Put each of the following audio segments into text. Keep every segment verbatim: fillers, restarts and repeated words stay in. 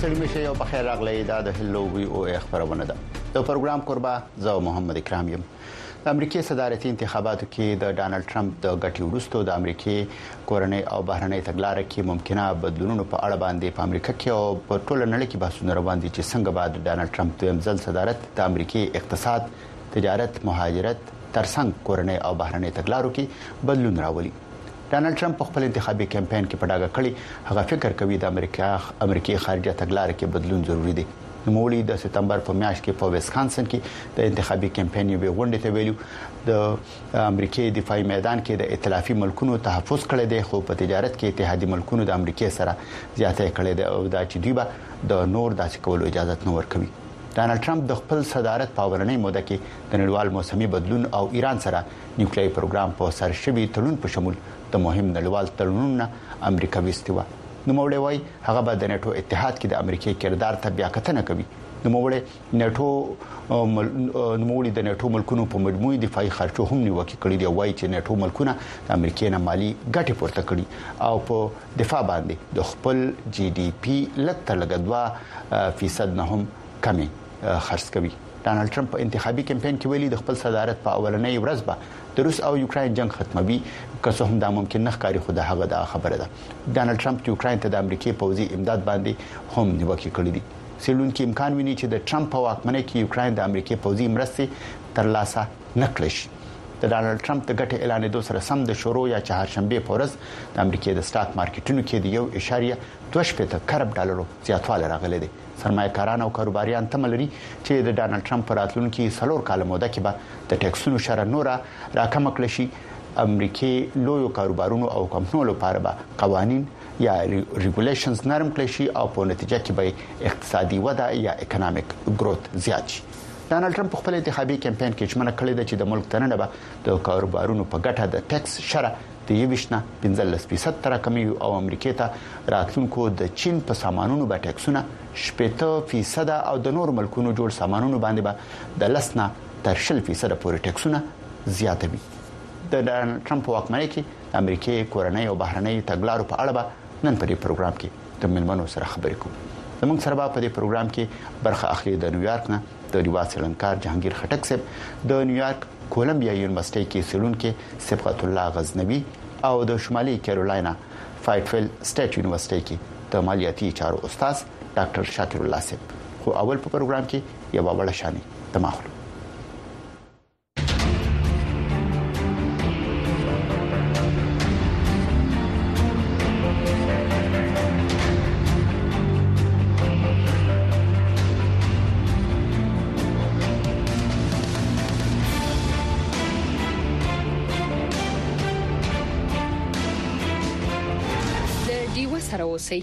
سلمی شي او بخیر راغلی دا د هلو وی او خبرونه ده د پروګرام قربا زو محمد اکرام یم. د امریکای صدارتي انتخاباتو کې د ډانلډ ټرمپ د ګټي وروسته د امریکای کورنۍ او بهرنۍ تګلارې کې ممکنه بدلونونو په اړه باندې په امریکا کې او په ټوله نړۍ کې بحثونه روان دي چې څنګه بعد ډانلډ ټرمپ د امزل صدارت د امریکای اقتصاد، تجارت، مهاجرت ترڅنګ کورنۍ او بهرنۍ تګلارو کې بدلون راولي. ډانلډ ټرمپ په خپل انتخابي کمپاین کې په ډاګه کړی هغه فکر کوي د امریکا امریکای خارجه تګلارې کې بدلون ضروری دی. نوموړي د سپتمبر په میاشت کې په ویسکانسن کې د انتخابي کمپاین یو غونډه ته ویلو د امریکای دفاعي میدان کې د ائتلافي ملکونو تحفظ کړی دی، خو په تجارت کې اتحادي ملکونو د امریکای سره زیاته کړی دی او دا چې دوی به د نور داسې کولو اجازه نه ورکوي. ډانلډ ټرمپ د خپل صدارت په ورنۍ موده کې د نړیوال موسمي بدلون او ایران سره نیوکلیري پروګرام په سر شوی تړون په شمول د مهم نړیوال تړونونو امریکا وستوه. نو موړی وای هغه به د ناتو اتحاد کې د امریکای کردار ته بیا کتنه کوي. نو موړی ناتو نو موړي د ناتو ملکونو په مجموعي دفاعي خرچو هم نیوکه کړې دی، وای چې ناتو ملکونه د امریکای نه مالی ګټه پورته کړي او په دفاع باندې د خپل جی ډي پی لکه لګدوا فیصد نه هم کمی خرڅ کوي. ډانلډ ټرمپ په انتخابي کمپاین کې ویلي د خپل صدارت په اولنۍ ورځ به د روس او یوکرين جنگ ختموي، که څه هم دا ممکن نه ښکاري، خو دا هغه د خبره ده. ډانلډ ټرمپ یوکرين ته د امریکای پوځي امداد باندې هم نیوکه کړې دي. سیلون کې امکان ویني چې د ټرمپ په واکمنۍ کې یوکرين د امریکای پوځي مرستې ترلاسه نکړي شي. د ډانلډ ټرمپ د ګټې اعلان دوه سره سم د شروع یا چهارشنبه په ورځ د امریکای د سٹاک مارکیټونو کې د یو اشاریه دوه شپږ کارب ډالرو زیاتوالی راغلی دی. سرمایه‌کاران او کاروباریان تمه لري چې د ډانلډ ټرمپ پر راتلونکي څلور کال موده کې به د ټیکسونو شره نور راکم کړي شي. امریکای لویو کاروبارونو او کمپنیو لپاره به قوانين یا ریګولیشنز نرم کړي شي او په نتیجه کې به اقتصادي وده یا اکونومیک گروث زیات شي. ډانلډ ټرمپ خپل انتخابي کمپاین کې ژمنه کړې ده چې د ملک تننه به د کاروبارونو په ګټه د ټیکس شره د یوشنه پنځلس فیصد تر کمی او امریکای ته راتلونکو د چین په سامانونو به ټیکسونه شپږ فیصد او د نور ملکونو جوړ سامانونو باندې به د لسنه تر شل فیصد پورې ټیکسونه زیاتوي. د ډانلډ ټرمپ واکمنۍ کې امریکای کورنۍ او بهرنۍ تګلارو په اړه به نن په دې پروګرام کې د ملمنو سره خبرې کوو. زموږ سره په دې پروګرام کې برخه اخلي د نیویارک نه د ریواز سلنکار جهانگیر خټک صاحب، د نیویارک کولمبیا یونیورسيټي کې سیلون کې سبقت الله غزنوي او د شمالي کیرولاینا فایټفیلډ سټیټ یونیورسيټي کې د مالیاتي چارو استاد ډاکټر شاکر الله صاحب. خو اول په پروګرام کې یو وړه شانې تماخلو. سره اوسئ.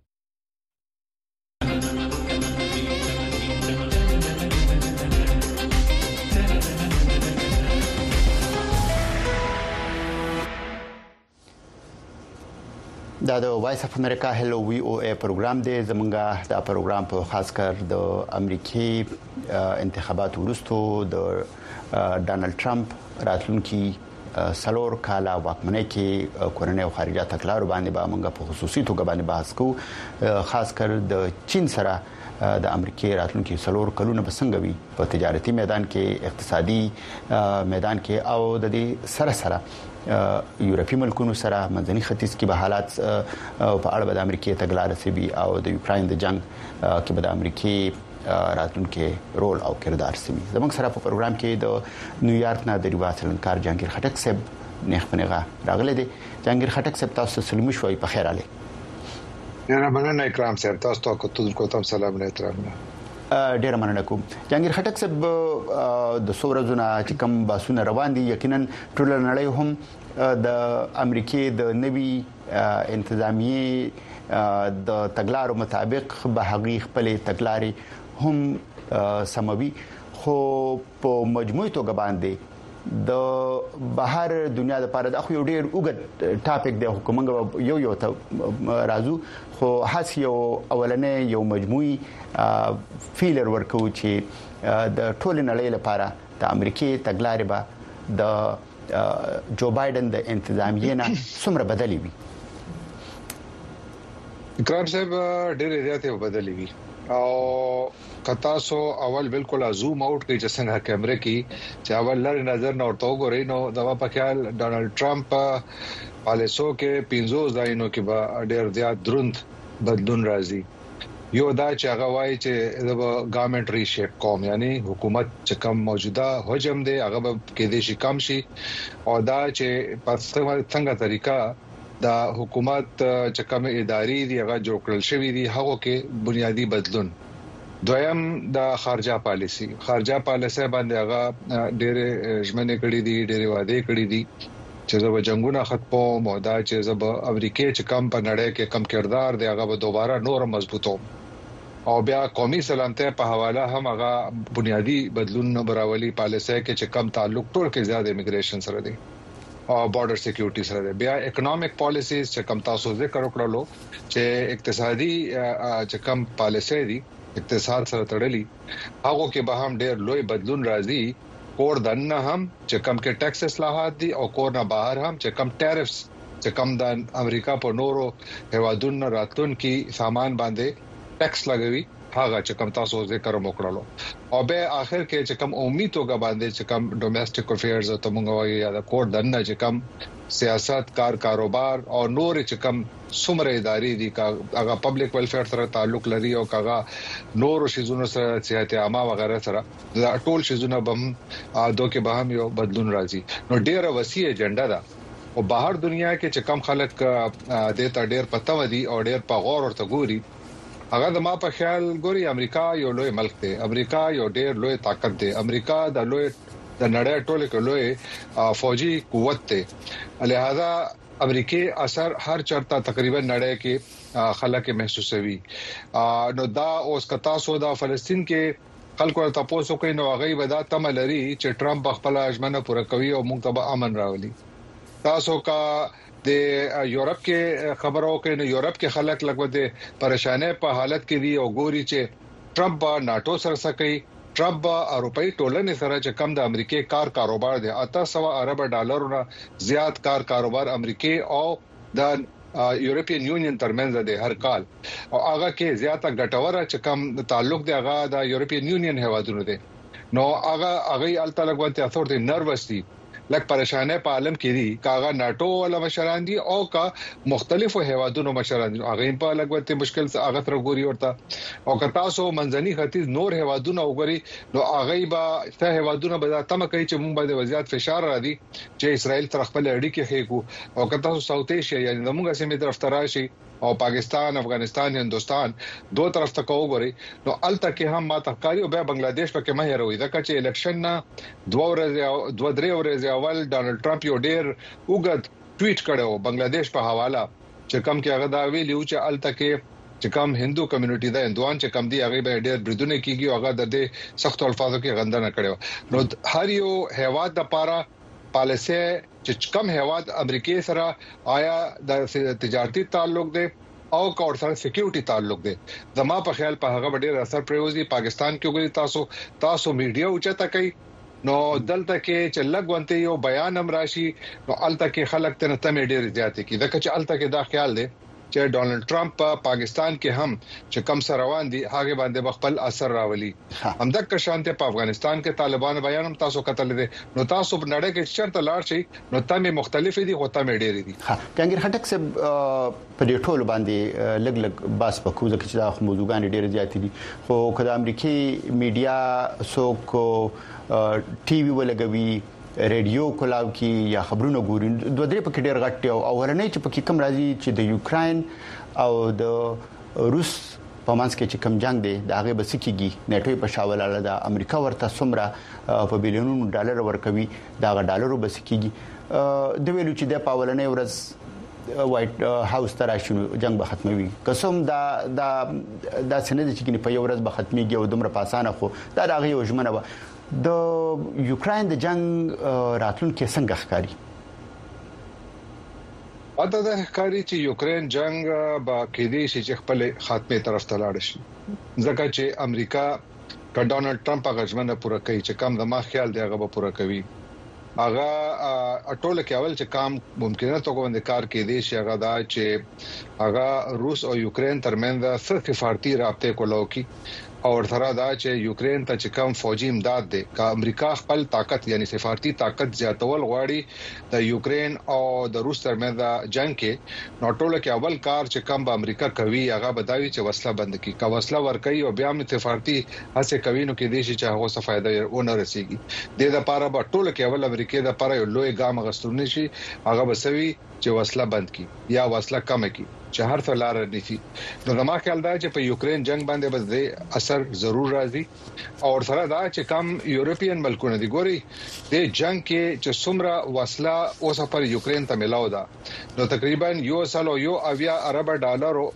دا د وایس اف امریکا هلو وی او ای پروګرام دی. زمونږه دا پروګرام په خاص کر د امریکای انتخابات وروسته د ډانلډ ټرمپ راتلونکي سلور کاله واکمنۍ کې کورنۍ او خارجه تګلارو باندې به موږ په خصوصي توګه باندې بحث کوو، خاص کر د چین سره د امریکای راتلونکي سلور کلونه به څنګه وي په تجارتي میدان کې، اقتصادي میدان کې او د دې سره سره یورپی ملکونو سره منځني ختیځ کې به حالات په اړه د امریکای تګلارې سبي او د یوکرين د جنگ کې به د امریکای راتلونکي رول او کردار سمي. زموږ سره په پروګرام کې د نیویارک نه د ریواز سلنکار جهانگیر خټک صاحب نیخ پنهغه راغله دي. جهانگیر خټک صاحب تاسو سلام شوي په خیر علي. ډیره مننه اکرام صاحب، تاسو ته کوتل کوتم سلام نه احترام. ډیره مننه کوم. جهانگیر خټک صاحب د سورزونه چې کوم باسونه روان دي، یقینا ټول نړۍ هم د امریکای د نوي انتظامیه د تګلارو مطابق به هغه خپل تګلارې هم سموي، خو په مجموعي توګه باندې د بهر دنیا لپاره د خو یو ډیر وګت ټاپک دی، حکومت یو یو ته راځو، خو هڅ یو اولنې یو مجموعي فیلر ورکو چې د ټول نړۍ لپاره د امریکای تګلارې به د جو بایدن د انتظامیه نه څومره بدلی وي. اکرام صاحب ډېر زیاتې بدلې وي او کتا سو اول بالکل زوم آؤٹ کې چې څنګه کیمرې کې چې اول لری نظر نه ورته وګورئ نو دا په خیال ډونالد ټرمپ پالیسو کې پینځو ځایونو کې به ډېر زیات دروند بدلون راځي. یو دا چې هغه وایي چې د ګورنمنت ریشیپ کوم یعنی حکومت چې کوم موجوده حجم دی هغه به کې دي شي کم شي او دا چې په څنګه طریقہ دا حکومت چې کوم اداري دی هغه جوړ کړل شوی دی هغه کې بنیادی بدلون. دویم د خارجه پالیسی خارجه پالیسی باندې هغه ډېر ژمنې کړې دي ډېر وعده کړې دي چې زه به جنگونه ختمو مودا چې زه به امریکای چې کم په نړۍ کې کم کردار دی هغه به دوباره نور مضبوطو او بیا قومي سلامتۍ په حواله هم هغه بنیادی بدلون براولي پالیسی کې چې کم تعلق ټول کې زیات امیګریشن سره دی او بارډر سکیورټي سره دی. بیا اکونومیک پالیسیز چې کم تاسو ذکر وکړلو چې اقتصادي چې کم پالیسی دی اقتصاد سره تړلي هغه کې به هم ډېر لوی بدلون راځي. کور دنه هم چې کم کې ټیکس اصلاحات دي او کور نه بهر هم چې کم ټیرفز چې کم د امریکا په نورو هوادونو راتلون کې سامان باندې ټیکس لګوي هغه چې کم تاسو ذکر وکړلو او به اخر کې چې کم امیدوګه باندې چې کم ډومېسټک افیرز ته مونږ وایي یا د کور دنه چې کم سیاست کار کاروبار او نور چې کم څومره ادارې دي هغه پبلک ویلفیر سره تعلق لري او هغه نور شیزونو سره صحت عامه وغیرہ سره دا ټول شیزونه بم دوه کې به هم یو بدلون راځي. نو ډیره وسیع ایجنډا ده او بهر دنیا کې چې کم خلک د ته ډیر پته ودی او ډیر په غور ورته ګوري هغه د ما په خیال ګوري امریکا یو لوی ملک دی امریکا یو ډیر لوی طاقت دی امریکا د لوی د نړۍ ټوله کې لوی فوجي قوت ته لہذا امریکای اثر هر چرته تقریبا نړۍ کې خلک محسوسوي. نو دا اوس کتا سو دا فلسطین کې خلکو ته تاسو کوي نو هغه ودا تم لري چې ټرمپ خپل اجمنه پوره کوي او موږ ته امن راولي. تاسو کا د یورپ کې خبرو کې نو یورپ کې خلک لګو دي پریشانه په حالت کې دي او ګوري چې ټرمپ ناتو سره سکی ټرمپ اروپאי ټولنې سره چې کم د امریکای کار کاروبار دی اته سو ارب ډالرونو زیات کار کاروبار امریکای او د یورپین یونین ترمنځ دی هر کال او هغه کې زیاته ګټوره چې کم تعلق دی هغه د یورپین یونین هوادونو دی نو هغه هغه الته لګونته اثر دی نروس دي لکه پریشانه په عالم کې دي کاغه ناتو ولا مشران دي او کا مختلفو هوادونو مشران دي هغه په لګوته مشکل څه هغه تر ګوري ورته او کتا سو منځني ختیځ نور هوادونو وګوري نو هغه به ته هوادونو به تم کوي چې مونږ باندې وضعیت فشار را دي چې اسرائیل تر خپل اړیکې خېکو او کتا سو ساوث ایشیا یعنی موږ سیمه طرف تراشي او پاکستان افغانستان هندستان دوه طرف ته کوغوري نو الته کې هم ما تفکاری او به بنگلاديش په کې مه هروي دا چې الیکشن نه دوه ورځې دوه درې ورځې اول ډونالد ټرمپ یو ډیر وګد ټویټ کړو بنگلاديش په حواله چې کوم کې هغه دا ویلو چې الته کې چې کوم هندو کمیونټي دا هندوان چې کم دي هغه به ډیر بریدونه کیږي هغه د دې سخت الفاظو کې غندنه کړو نو هر یو هواد د پاره پالیسي چې کم هواد امریکای سره آیا د تجارتي تعلق دی او کور سره سکیورټي تعلق دی زما په خیال په هغه ډیر اثر پریوزي پاکستان کې وګوري تاسو تاسو میډیا اوچته کوي نو دلته کې چې لګونته یو بیان هم راشي نو الته کې خلک ته تمه ډیر زیات کی دا چې الته کې دا خیال دی چې ډونالد ټرمپ په پاکستان کې هم چې کم سره روان دي هغه باندې خپل اثر راولي همدغه شانته په افغانستان کې طالبان بیان هم تاسو کتل دي نو تاسو په نړۍ کې چرته لاړ شي نو تمه مختلفې دي خو تمه ډېرې دي. ها جنگیر خټک سے په دې ټولو باندې لګ لګ باس په کوزه کې چې دا موضوعګان ډېر زیات دي خو کله امریکای میډیا سو ټي وي ولګوي ریډیو کولاو کې یا خبرونه ګوري دوه درې پکې ډېر غټ او ورنۍ چې پکې کم راځي چې د یوکرين او د روس په منځ کې چې کم جنگ دی دا هغه بس کېږي نیټو په شاولاله د امریکا ورته سمره په بلیونونو ډالر ورکوي دا غ ډالرو بس کېږي د ویلو چې د پاولنې ورځ وایټ هاوس ته راشي جنگ به ختموي قسم دا دا دا سند چې په یو ورځ به ختميږي او دومره پاسانه خو دا دغه یو ژمنه و د یوکرين د جنگ راتلون کې څنګه ښکاری اته د ښکاری چې یوکرين جنگ با کې دي چې خپل خاتمه طرف ته لاړ شي ځکه چې امریکا ک ډونالد ټرمپ هغه ژمنه پوره کوي چې کم د ما خیال دی هغه به پوره کوي هغه ټول کې اول چې کام ممکنه توګه باندې کار کې دي چې هغه دا چې هغه روس او یوکرين ترمنځ سفارتي رابطه کولو کې او سره دا چې یوکرين ته چې کم فوجي امداد دي کا امریکا خپل طاقت یعنی سفارتي طاقت زیاتول غواړي د یوکرين او د روس ترمنځ جنگ کې نوټول کې اول کار چې کم به امریکا کوي هغه بداوي چې وسله بند کی کا وسله ور کوي او بیا هم سفارتي هڅه کوي نو کې دي چې هغه څه فائدہ ونه رسیږي د لپاره به ټول کې اول امریکا د لپاره یو لوی ګام غستون شي هغه بسوي چې وسله بند کی یا وسله کم کی چې هر څه لار نشي نو زما خیال دا چې په یوکرين جنگ باندې بس دې اثر ضرور راځي او سره دا چې کم یورپین ملکونه دي ګوري د جنگ کې چې څومره وسله اوسه پر یوکرين ته ملاو ده نو تقریبا یو سالو یو اویا ارب ډالرو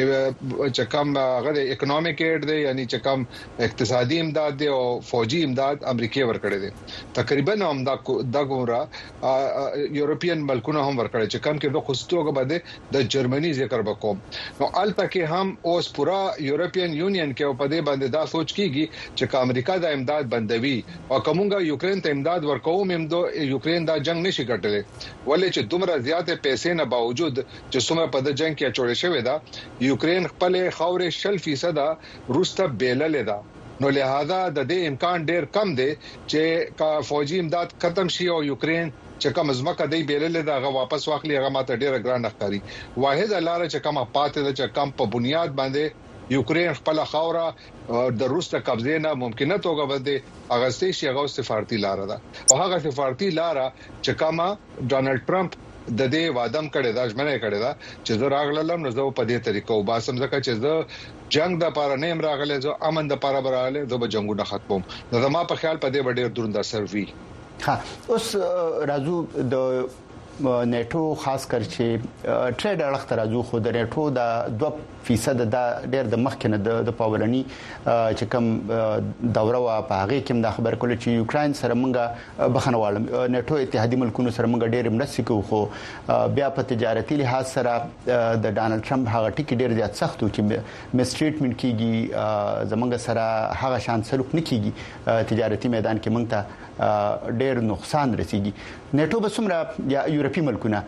چې کوم غره اکونومیک ایډ دی یعنی چې کوم اقتصادي امداد دی او فوجي امداد امریکای ورکړي دي تقریبا هم دا د ګوره یورپین ملکونه هم ورکړي چې کوم کې د خصوصیتونو باندې د جرمني ذکر وکوم نو الته کې هم اوس پورا یورپین یونین کې په دې باندې دا سوچ کیږي چې امریکا د امداد بندوي او کومه یوکرين ته امداد ورکوم هم د یوکرين دا جنگ نشي ګټلې ولې چې دومره زیاته پیسې نه باوجود چې څومره په د جنگ کې چوړې شوې ده یوکرين خپل خاورې شل فیصد روس ته بیللې ده نو لہذا د دې امکان ډیر کم دی چې کا فوجي امداد ختم شي او یوکرين چې کوم ځمکه دی بیللې ده هغه واپس واخلي هغه ماته ډیر ګران ښکاري واحد لاره چې کومه پاتې ده چې کم په بنیاد باندې یوکرين خپل خاوره د روس ته قبضه نه ممکنه توګه باندې اغستې شي هغه سفارتي لار ده او هغه سفارتي لار چې کومه ډونالد ټرمپ د دې وادم کړي دا ځمنه کړي دا چې زه راغلم نو زه په دې طریقو باسم ځکه چې زه جنگ د پاره نیم راغله زه امن د پاره براله زه به جنگونه ختموم نو ما په خیال په دې ډېر دروند اثر وی ها اوس راځو د نیټو خاص کر چې ټریډ اړخ راځو خو د نیټو د دوه فیصد د ډېر د مخکنه د پاولني چې کوم دوره وا په هغه کې د خبر کول چې یوکرين سره مونږه بخنوالم نیټو اتحادي ملکونو سره مونږ ډېر مرستې کوو خو بیا په تجارتي لحاظ سره د ډانلډ ټرمپ هغه ټکی ډېر زیات سخت و چې مسټریټمنټ کیږي زمونږ سره هغه شان سلوک نه کیږي تجارتي میدان کې مونږ ته ډېر نقصان رسیږي نیټو به څومره یا یورپی ملکونه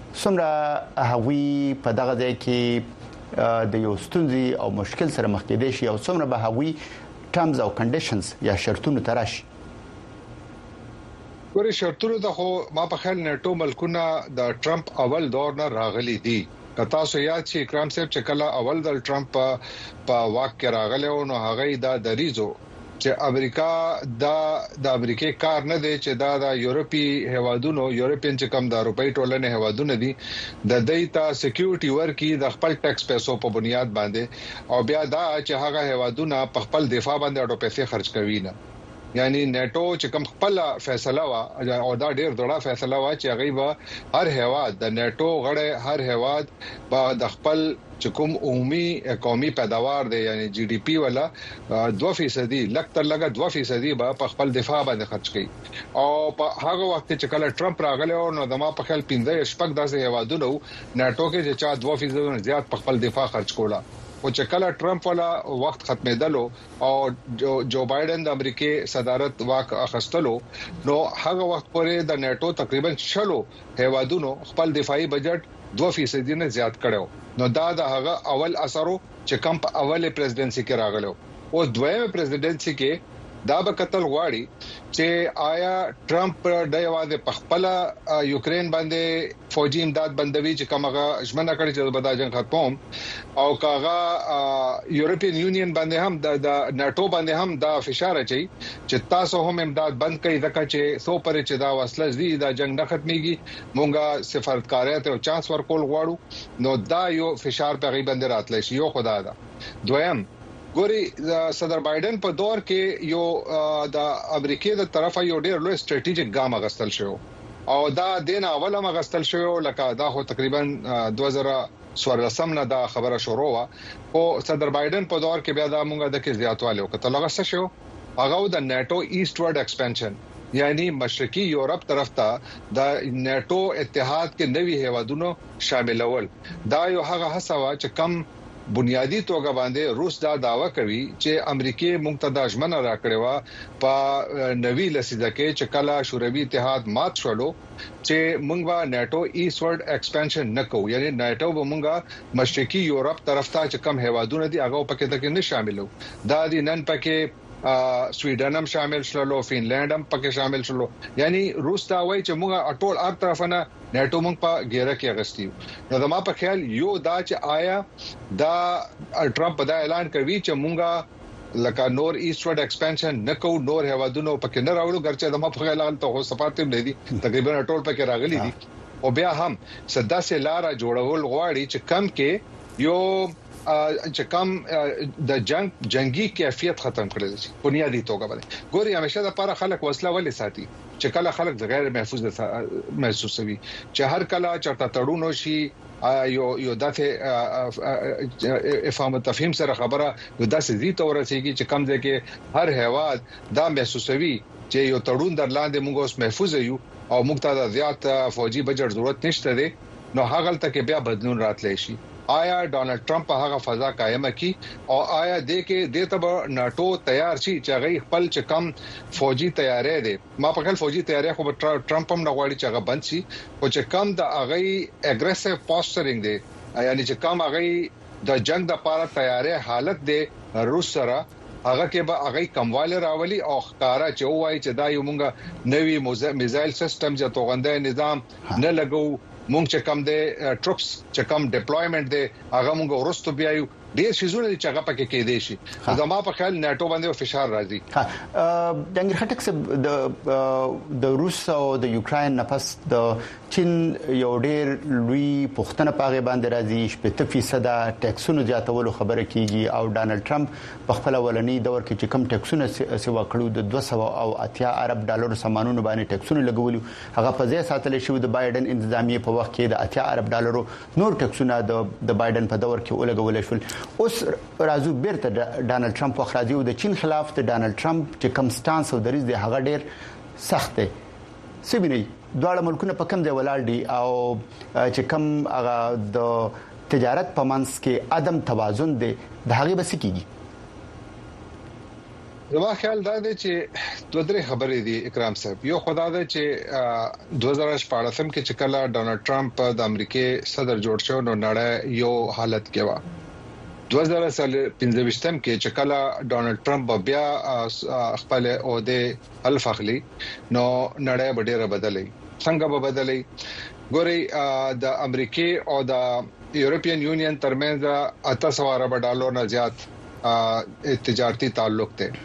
څومره هغوی په دغه ځای کې د یو ستونزي او مشکل سره مخ کېدي شي او څومره به هغوی ټرمز او کنډیشنز یا شرطونه تراشي ورې شرطونه د خو ما په خیال نیټو ملکونه د ټرمپ اول دور نه راغلي دي کتا سو یاد چې اکرام صاحب چې کله اول د ټرمپ په واک کې راغله او نو هغه دا دریزو چې امریکا دا د امریکای کار نه دی چې دا د یورپی هوادونو یورپین چې کم د اروپאי ټولنې هوادونه دي د دیتا سکیورټي ورکی د خپل ټیکس پیسو په بنیاد باندې او بیا دا چې هغه هوادونه په خپل دفاع باندې اډو پیسې خرج کوي نه یعنی نیټو چې کوم خپل فیصله وا او دا ډیر ډوړه فیصله وا چې هغه به هر هواد د نیټو غړي هر هواد به د خپل چې کوم عمومي قومي پیداوار دی یعنی جی ډی پی ولا دو فیصد لکتر لګه دو فیصد به په خپل دفاع باندې خرج کړي او په هغه وخت چې کله ټرمپ راغله او نو دما په خپل پنځه شپږ داسې هوادونو نیټو کې چې چا دو فیصد زیات په خپل دفاع خرج کوله او چې کله ټرمپ ولا وخت ختمېدلو او جو, جو بایدن د امریکای صدارت واک اخستلو نو هغه وخت پورې د نیټو تقریبا شلو هوادونو خپل دفاعي بجټ دو فیصد نه زیات کړو نو دا د هغه اول اثرو چې کم په اوله پریزیدنسي کې راغلو او دویمه پریزیدنسي کې دا به قتل غواړي چې آیا ټرمپ د یوازې په خپل یوکرين باندې فوجي امداد بندوي چې کومه ژمنه کړې چې د بداجن ختم او کاغه یورپین یونین باندې هم د ناتو باندې هم دا فشار اچي چې تاسو هم امداد بند کړئ ځکه چې سو پر چې دا وسله زی دا جنگ نه ختميږي مونږه سفارتکاریت او چانس ورکول غواړو نو دا یو فشار په غي باندې راتلی شي یو خدای دا دویم ګوري صدر بایدن په دور کې یو د امریکای د طرفه یو ډیر لوی سټریټیجیک ګام غستل شو او دا دین اوله مغستل شو لکه دا خو تقریبا دوه زره څوارلسم نه دا خبره شروع وا او صدر بایدن په دور کې بیا دا مونږه د کې زیاتواله وکړه لغه شو هغه د نیټو ایستورډ ایکسپانشن یعنی مشرقي یورپ طرف ته د نیټو اتحاد کې نوي هوادونو شاملول دا یو هغه هڅه وا چې کم بنیادی توګه باندې روس دا داوا کوي چې امریکای مقتدا ژمنه راکړې و په نوي لسیده کې چې کله شوروي اتحاد مات شولو چې موږ به ناتو ایستورد ایکسپانشن نکو یعنی ناتو به موږ مشرقي یورپ طرف ته چې کم هوادونه دي هغه پکې ته نه شاملو دا دي نن پکې سویډن هم شامل شلو فینلند هم پکې شامل شلو یعنی روس دا وایي چې موږ ټول هر طرفه نه ناتو موږ په ګیره کې اغستیو نو زما په خیال یو دا چې آیا دا ټرمپ دا اعلان کوي چې موږ لکه نور ایستورد ایکسپانشن نکو نور هوادونو پکې نه راوړو ګرچې زما په خیال ته هو سپارټیم نه دي تقریبا ټول پکې راغلي دي او بیا هم صدا سه لارا جوړول غواړي چې کم کې یو چې کوم د جنگ جنگي کیفیت ختم کړل شي بنیادی توګه باندې ګوري همیشه د لپاره خلک وسله ولې ساتي چې کله خلک غیر محفوظ محسوسوي چې هر کله چرته تړونو شي یو یو دغه افهام تفهیم سره خبره یو داسې زی تور رسیږي چې کم ځای کې هر هواد دا محسوسوي چې یو تړون در لاندې موږ اوس محفوظ یو او موږ ته د زیات فوجي بجټ ضرورت نشته دی نو هغه تل کې بیا بدلون راتلی شي آیا ډونالد ټرمپ هغه فضا قائم کړي او آیا د کې د تب ناتو تیار شي چې هغه خپل چې کم فوجي تیارې دي ما په خپل فوجي تیارې خو ټرمپ هم نغواړي چې هغه بند شي او چې کم د هغه اګریسیو پوسچرینګ دي یعنی چې کم هغه د جنگ د لپاره تیارې حالت دي روس سره هغه کې به هغه کمواله راولي او ښکارا چې وایي چې دا یو مونږه نوي میزایل سیستم چې توغنده نظام نه لګو مونږ چې کم دي ټروپس چې کم ډیپلویمنت دي هغه مونږ ورستو بیايو ډیر شیزونه چې هغه پکې کې دي شي زما په خیال ناتو باندې فشار راځي ها جنگیر خټک صاحب د د روس او د یوکرين نه پس د چین یو ډیر لوی پښتنه پاغه باندې راځي شپږ فیصد ټیکسونو زیاتولو خبره کیږي او ډانلډ ټرمپ په خپل ولني دور کې چې کم ټیکسونه سیوا کړو د دوه سوه او اتیا ارب ډالر سامانونو باندې ټیکسونه لګولي هغه په ځای ساتل شو د بایدن انتظامیه په وخت کې د اتیا ارب ډالرو نور ټیکسونه د بایدن په دور کې ولګول شول اوس راځو بیرته ډانلډ ټرمپ وخت راځي او د چین خلاف د ډانلډ ټرمپ چې کم سټانس او دریځ دی هغه ډیر سخت دی سیبینی دواړه ملکونه په کم ځای ولاړ دي او چې کم هغه د تجارت په منځ کې عدم توازن دی د هغه بس کیږي زما خیال دا دی چې دوه درې خبرې دي اکرام صاحب یو خدا دا چې دوه هزار شپږ کې چې کله ډونالد ټرمپ د امریکای صدر جوړ شو نو نړۍ یو حالت کې و دوه هزار پنځه ویشتم کې چې کله ډونالد ټرمپ بیا خپل عہده الفخلی نو نړۍ ډیره بدلې څنګه به بدلې ګوري د امریکای او د یورپین یونین ترمنځ اته سوه ارب ډالر نه زیات تجارتي تعلق ته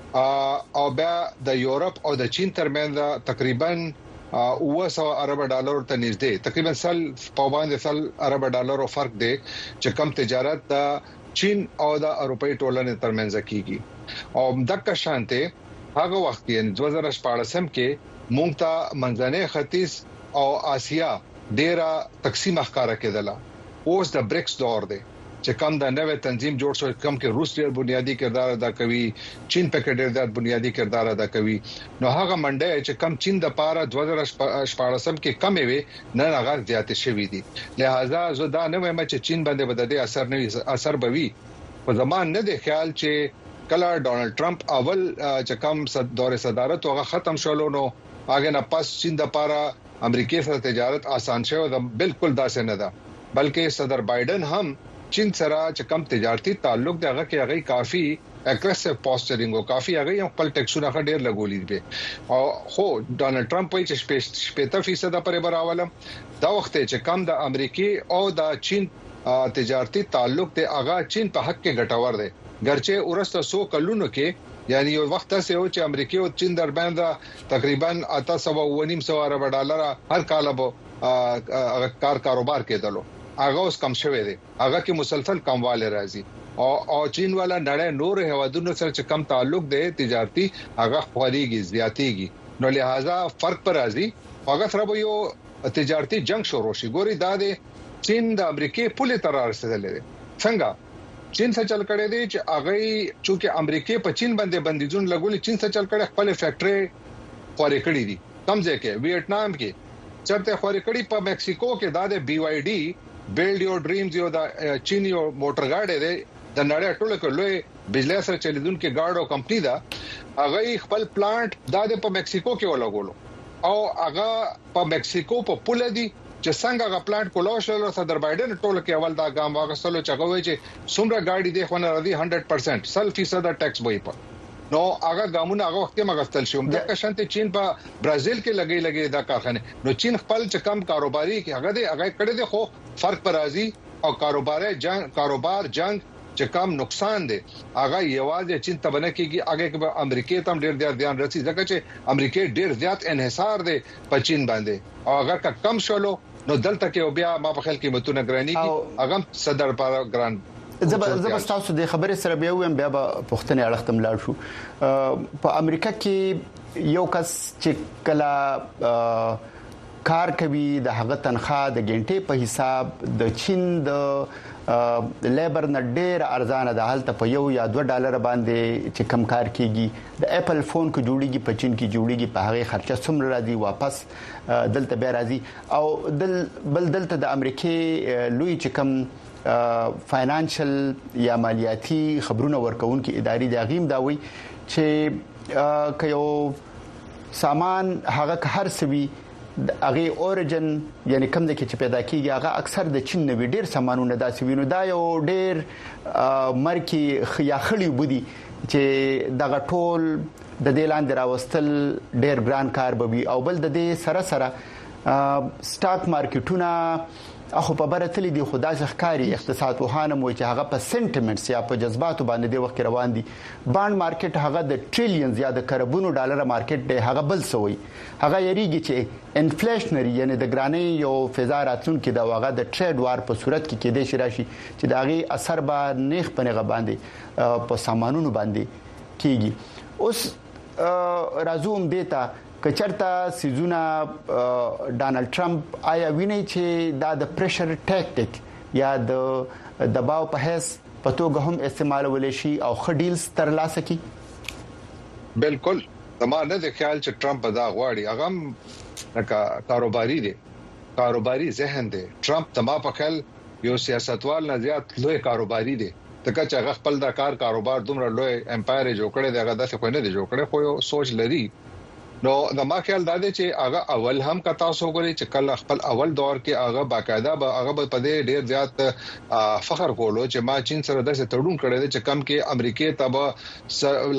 او بیا د یورپ او د چین ترمنځ تقریبا اوه سوه ارب ډالر ته نږدې تقریبا سل په باندې سل ارب ډالر فرق دی چې کم تجارت د چین او د اروپאי ټولنې ترمنځ کیږي او دغه شانته هغه وخت کې دوه هزار شپږ کې مونږ ته منځنۍ ختیځ او آسیا ډیره تقسیم ښکارا کېدله اوس د بریکس دور دی چې کم د نوې تنظیم جوړ شو کم کې روس ډیر بنیادی کردار ادا کوي چین په کې ډیر بنیادی کردار ادا کوي نو هغه منډه چې کم چین د پاره دوه هزار شپږ کې کم وي نه هغه زیات شوی دي لہذا زه دا نه وایم چې چین باندې بده اثر نه اثر بوي په زمان نه دی خیال چې کله ډونالد ټرمپ اول چې کم دور صدارت هغه ختم شول نو هغه نه پس چین د پاره امریکای سره تجارت آسان شوه دا بالکل داسې نه ده بلکې صدر بایدن هم چین سره چې کم تجارتي تعلق دغه کې هغه کافي اګریسیو پوسچرینګ او کافي هغه خپل ټیکسونه ډېر لګولې دي او خو ډونالد ټرمپ یې چې شپږ فیصد پرې براولم دا وخت چې کم د امریکای او د چین تجارتي تعلق ته هغه چین په حق کې ګټور دی ګرچه ورسته سو کلونو کې یعنی یو وخت څه و چې امریکای او چین درمیان تقریبا اته سوه و نیم سوه ارب ډالر هر کال به کار کاروبار کېدلو هغه اوس کم شوی دی هغه کې مسلسل کمواله راځي او او چین والا نړۍ نور هوادونو سره چې کم تعلق دی تجارتي هغه خوريږي زیاتېږي نو لہذا فرق پر راځي هغه سره به یو تجارتي جنگ شروع شي ګوري دا دی چین د امریکای پوله تر رسیدلې څنګه چین څه چل کړي دي چې هغه چې امریکای په چین باندې بندیزون لګولي چین څه چل کړي خپل فیکټري خوري کړي دي کم ځای کې ویتنام کې چرته خوري کړي په مکسیکو کې دا د بي واي ډي بیلډ یور ډریمز یو د چین یو موټر ګاډي دی د نړۍ ټوله کې لوی بجلی سره چلیدونکو ګاډو کمپنی دا هغه خپل پلانټ د په مکسیکو کې ولګولو او هغه په مکسیکو په پوله دی چې څنګه هغه پلانټ کولوشل صدر بایدن ټوله کې اول دا ګام واغستلو چې هغه وایي چې څومره ګاډي دی خو نه راځي سل پرسنټ سل فیصد ټیکس وایي په نو هغه ګامونه هغه وخت مغستل شو د کشنته چین په برازیل کې لګي لګي دا کارخانه نو چین خپل چې کم کاروباري کې هغه دی هغه کړی دی خو فرق پر راځي او کاروباري جنگ کاروبار جنگ چې کم نقصان دی هغه یوازې چین ته بنه کېږي هغه کې امریکای ته ډیر ډیر ځان رسي ځکه چې امریکای ډیر زیات انحصار دی په چین باندې او هغه کم شولو نو دلته کې بیا ما په خیال کې متونه ګرانی کې هغه صدر پر ګران زب زبستاسو د خبرې سره بیا ویم بیا په پښتنې اړختم لاړ شو په امریکا کې یو کس چې کلا کار کوي د هغه تنخواه د ګنټې په حساب د چین د لیبر نه ډیر ارزانه ده هلته په یو یا دوه ډالر باندې چې کم کار کیږي د اپل فون کو جوړیږي په چین کې جوړیږي په هغه خرچه څومره راځي واپس دلته بیا راځي او دل بل دلته د امریکای لوی چې کم فاینانشل یا مالیاتي خبرونه ورکون کې اداري د غیم دا وی چې کيو سامان هغه هر سوي هغه اوريجن یعنی کوم د کې چې پیدا کیږي هغه اکثر د چین نوی ډیر سامانونه داسې وینو دا یو ډیر مرکی یا خړی بودی چې دغه ټول د دې لاندې راوستل ډیر ګران کار بوي او بل د دې سره سره سٹاک مارکیټونه اخو په برتلی دی خدا ځخکاری اقتصاد وهانه مو چې هغه په سنټیمنټس یا په جذباتو باندې دی وخت روان دي باند مارکیټ هغه د ټریلیون زیاده کربونو ډالر مارکیټ دی هغه بل سوی هغه یریږي چې انفلیشنری یعنی د ګرانی یو فضا راتلون کې دا واغه د ټریډ وار په صورت کې کې دی شراشي چې داغي اثر به نیخ پنهغه باندې په سامانونو باندې کیږي اوس راځوم دیتا کچرتا سيزونه ډانلډ ټرمپ آیا ویني چې دا د پریشر ټیکټیک یا د دباو په هیڅ په توګه هم استعمالول شي او خډیلز ترلاسه کی بالکل تمام نه د خیال چې ټرمپ دا غواړي هغه لکه کاروباري دی کاروباري ذهن دی ټرمپ تمام په خیال یو سیاستوال نه زیات لوی کاروباري دی تکه چې هغه خپل د کار کاروبار دومره لوی امپایر جوړ کړی دی هغه داسې خو نه دی جوړ کړی خو یو سوچ لري نو د ما خیال دا دی چې هغه اول هم کتا سو غوري چې کله خپل اول دور کې هغه باقاعده به هغه په دې ډیر زیات فخر کولو چې ما چین سره د تړون کړی دی چې کم کې امریکای ته به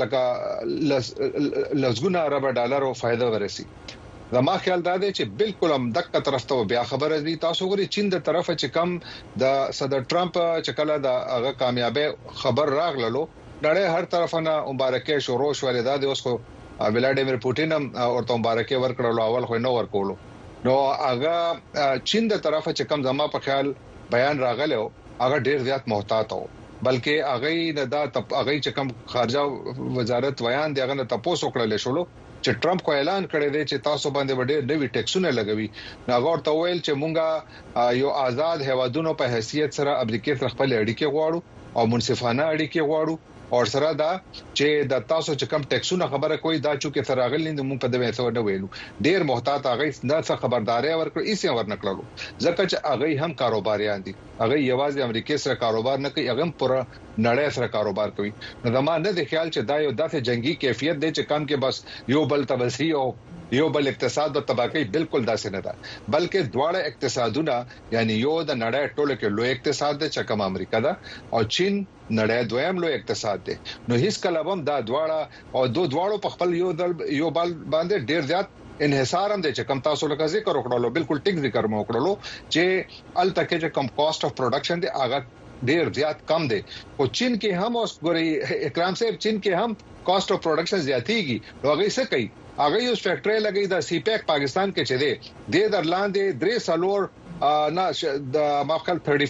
لکه لسګونه ارب ډالر او فائدہ ورسي د ما خیال دا دی چې بالکل هم دغه طرف ته بیا خبره دي تاسو غوري چین د طرفه چې کم د صدر ټرمپ چې کله د هغه کامیابی خبر راغللو نړۍ هر طرف نه مبارکي شروع شولې دا د اوس خو ولادیمیر پوتین هم ورته مبارکي ورکړلو اول خو نو ورکولو نو هغه چین د طرفه چې کم زما په خیال بیان راغلو هغه ډیر زیات محتاط وو بلکې هغه د دا هغه چې کم خارجه وزارت بیان دی هغه تاسو کړل شو چې ټرمپ کو اعلان کړی دی چې تاسو باندې وړي نوې ټیکسونه لګوي نو ورته ویل چې مونږه یو آزاد هوادونو په حیثیت سره امریکای سره خپل اړیکې غواړو او منصفانه اړیکې غواړو او سره دا چې د تاسو چې کم ټیکسونه خبره کوي دا چې سره غلې د مونږ په دغه څه نه ویلو ډیر محتاط هغه دا څه خبرداري ورکړي ایسه ورنکړلو ځکه چې هغه هم کاروباریان دي هغه یوازې امریکای سره کاروبار نه کوي هغه پر نړۍ سره کاروبار کوي نو زموږ نه د خیال چې دا یو داسې جنگي کیفیت دی چې کم کې بس یو بل تبسي او یو بل اقتصاد او تباکی بالکل داسې نه ده بلکې دواړه اقتصادونه یعنی یو د نړۍ ټوله کې لوی اقتصاد دی چې کوم امریکا ده او چین نړۍ دویم لوی اقتصاد دی نو هیڅ کله هم دا دواړه او دوه دواړو په خپل یو دل یو بل باندې ډیر زیات انحصار هم دي چې کم تاسو لکه ذکر وکړلو بالکل ټیک ذکر مو وکړلو چې ال تکه چې کم کاست اف پروډکشن دی هغه ډیر زیات کم دی او چین کې هم اوس ګوري اکرام صاحب چین کې هم کاست اف پروډکشن زیاتېږي نو هغه څه کوي هغه یو فیکټری لګي د سی پیک پاکستان کې چي دي د درلاندې درې سالور نه د مافکل چولیس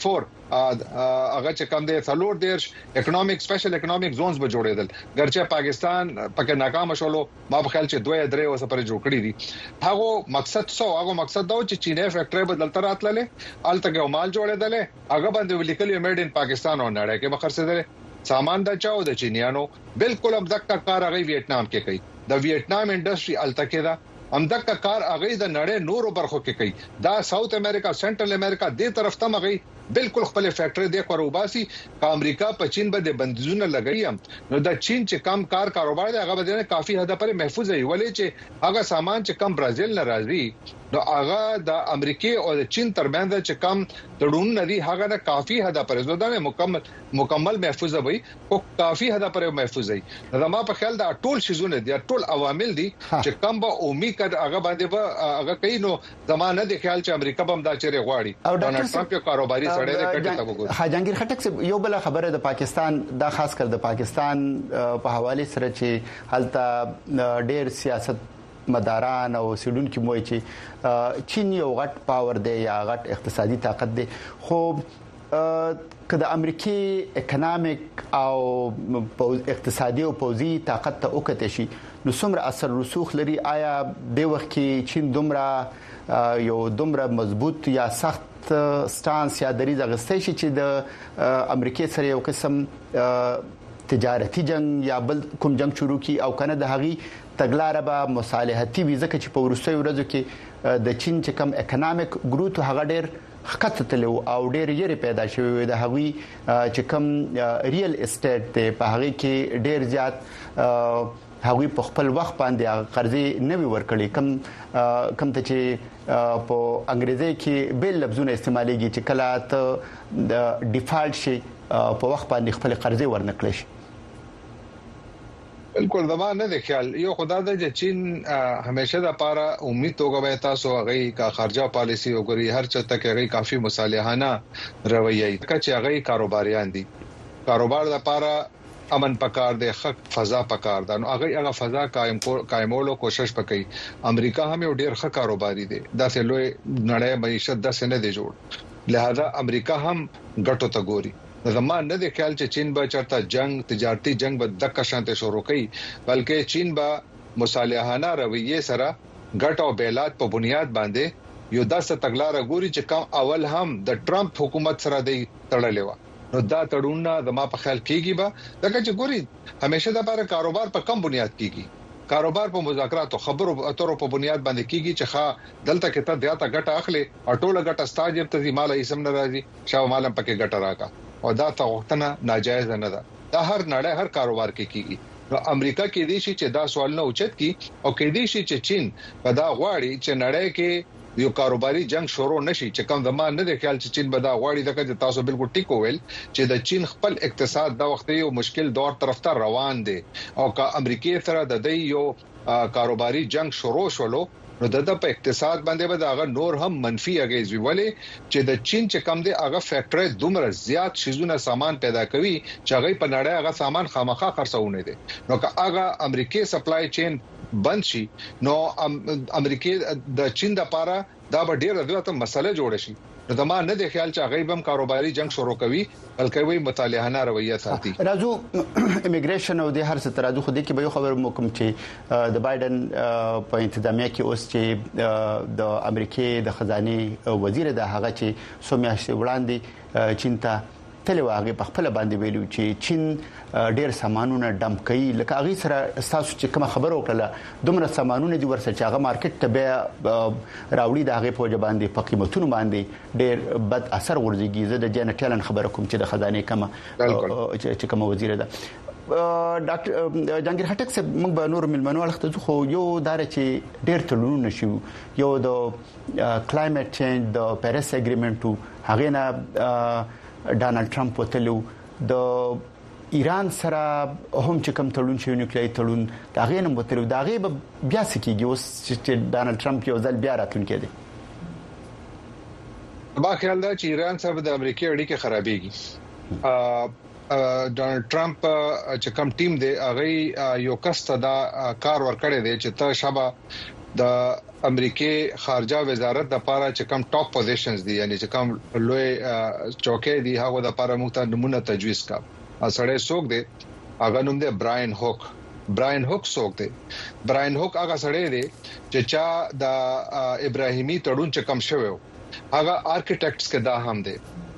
هغه چې کوم دي سالور دیش اکونومیک سپیشل اکونومیک زونز به جوړېدل ګرچه پاکستان پکې ناکام شولو ما په خیال چې دوه درې وسه پر جوړ کړی دي هغه مقصد څه هغه مقصد دا چې چینه فیکټری بدلته راتللې الته مال جوړېدل هغه باندې ولیکل میډ ان پاکستان او نړۍ کې بخرڅېدل سامان دا چاو د چینیانو بالکل هم دغه کار هغه ویتنام کې کوي د ویتنام انډستری الته کې دا همدغه کار هغه د نړۍ نورو برخو کې کوي دا ساوث امریکا سنټرل امریکا دې طرف ته مغي بالکل خپل فیکټری د کوروباسي په امریکا په چین باندې بندیزونه لګړي نو دا چین چې کم کار کاروبار دی هغه باندې کافي حد پورې محفوظ وي ولې چې هغه سامان چې کم برازیل نه راځي نو هغه د امریکا او د چین ترمنځ چې کم تړون ندي هغه نه کافي حد پورې زده مکمل مکمل محفوظ وي او کافي حد پورې محفوظ وي دا ما په خیال دا ټول شیزونه دي ټول عوامل دي چې کم به امید کړه هغه باندې به هغه کوي نو زمانه د خیال چې امریکا به دا چیرې غواړي ډونالد ټرمپ یو کاروباري سړی دی کټه تا وګورئ حجانګیر خټک یو بل خبره د پاکستان دا خاص کر د پاکستان په حواله سره چې حالت ډېر سیاست مداران او سیډونکو موي چې چین یو غټ پاور دی یا غټ اقتصادي طاقت دی خو که د امریکای اکونومیک او اقتصادي او پوځي طاقت ته وکټ شي نو څومره اثر رسوخ لري آیا د وخت کې چین دومره یو دومره مضبوط یا سخت سټانس یا دریځ غستې شي چې د امریکای سره یو قسم تجارتي جنگ یا بل کوم جنگ شروع کی او کنه د هغي تګلارې به مصالحتي وي ځکه چې په ورستۍ ورځو کې د چین چې کم اکونومیک ګروث هغه ډېر خطتلو او ډېر یې پیدا شوی د هغوی چې کم ریل اسټیټ ته په هغه کې ډېر زیات هغوی په خپل وخت باندې قرضې نوي ورکړي کم کم ته چې په انګریزي کې بل لفظونه استعمالېږي چې کله ته د ډیفالت شي په وخت باندې خپل قرضې ورنکړي شي بالکل دا نه دی خیال یو خدای د چین همیشه د پاره امید توګه تاسو هغه کا خارجه پالیسی وګوري هر چاته کې هغه کافي مصالحانه رویه چې هغه کاروباریان دي کاروبار د پاره امن پکار دی حق فضا پکار دا نو هغه هغه فضا قائم قائمولو کوشش وکړي امریکا هم یو ډیر ښه کاروباري دی دا سه لوی نړۍ معیشت د سنه دی جوړ لہذا امریکا هم ګټو ته ګوري زمان نه دی خیال چې چین به چرته جنگ تجارتي جنگ به د کشانته شروع کړي بلکې چین به مصالحانه رویه سره ګټ او بیلات په بنیاد باندې یو داسه تګلارې ګوري چې کوم اول هم د ټرمپ حکومت سره دی تړلې و نو دا تړون د ما په خیال کېږي به دا چې ګوري همیشه د لپاره کاروبار په کم بنیاد کېږي کاروبار په مذاکرات او خبرو اترو په بنیاد باندې کېږي چې ښا دلته کې ته زیاته ګټه اخلي او ټوله ګټه ستاجب ته مال یې سم نه راځي شاو مالم پکې ګټه راکا او دا توختنه ناجایز نه ده دا هر نړۍ هر کاروبار کې کیږي نو امریکا کې دي چې دا سوال نه اوچت کی او کې دي چې چین په دا غواړي چې نړۍ کې یو کاروباري جنگ شروع نشي چې کوم زمان نه دی خیال چې چین به دا غواړي دغه تاسو بالکل ټیک وویل چې د چین خپل اقتصاد دا وخت یو مشکل دور طرف ته روان دي او کا امریکای سره د دې یو کاروباري جنگ شروع شولو نو د په اقتصاد باندې به دا نور هم منفي اغیز ویولې چې د چین چې کم دی هغه فیکټری دومره زیات شیزونه سامان پیدا کوي چې هغه په نړۍ هغه سامان خامخا خرڅونه دي نو که هغه امریکای سپلای چین بند شي نو امریکای د چین د لپاره دا به ډیره دغه مسله جوړ شي نو دا ما نه دی خیال چې هغه بم کاروباري جنگ شروع کوي بلکې وي مطالعانه رویه ساتي راځو امیګریشن او د هر څه ترازو خو دې کې به یو خبر موکم چې د بایدن په انتظامیه کې اوس چې د امریکای د خزانه وزیر د هغه چې سومیاشتي وړاندې چین ته تلواغه په خپل باندې ویلو چې چین ډېر سامانونه ډمپ کوي لکه هغه سره تاسو چې کوم خبر وکړه دومره سامانونه دي ورسره چې هغه مارکیټ ته به راوړي د هغه په باندې په قیمتونو باندې ډېر بد اثر ورځي زه د جنټ ټالن خبره کوم چې د خزانه کما چې کوم وزیر ده ډاکټر جنگیر هټک صاحب موږ به نور ملمنو وخت خو یو دار چې ډېر تړون نشو یو د کلایمټ چینج د پیریس اګریمنټو هغه نه ډانلډ ټرمپ وتلو د ایران سره هم چې کوم تړون شوی نیوکلیري تړون دا غي نه وتلو دا غي بیا سکیږي اوس چې ډانلډ ټرمپ یو ځل بیا راتلونکي دي با خیال دا چې ایران سره د امریکای اړیکې خرابېږي ډانلډ ټرمپ چې کوم ټیم دی هغه یو کس ته دا کار ورکړی دی چې ته شابه د امریکای خارجه وزارت د لپاره چې کوم ټاپ پوزیشنز دي یعنی چې کوم لوی چوکۍ دي هغه د لپاره موږ ته نمونه تجویز کا اسړې څوک دی هغه نوم دی براین هوک براین هوک څوک دی براین هوک هغه سړی دی چې چا د ابراهیمي تړون چې کوم شوی هغه آرکیټیکټس کې دا هم دی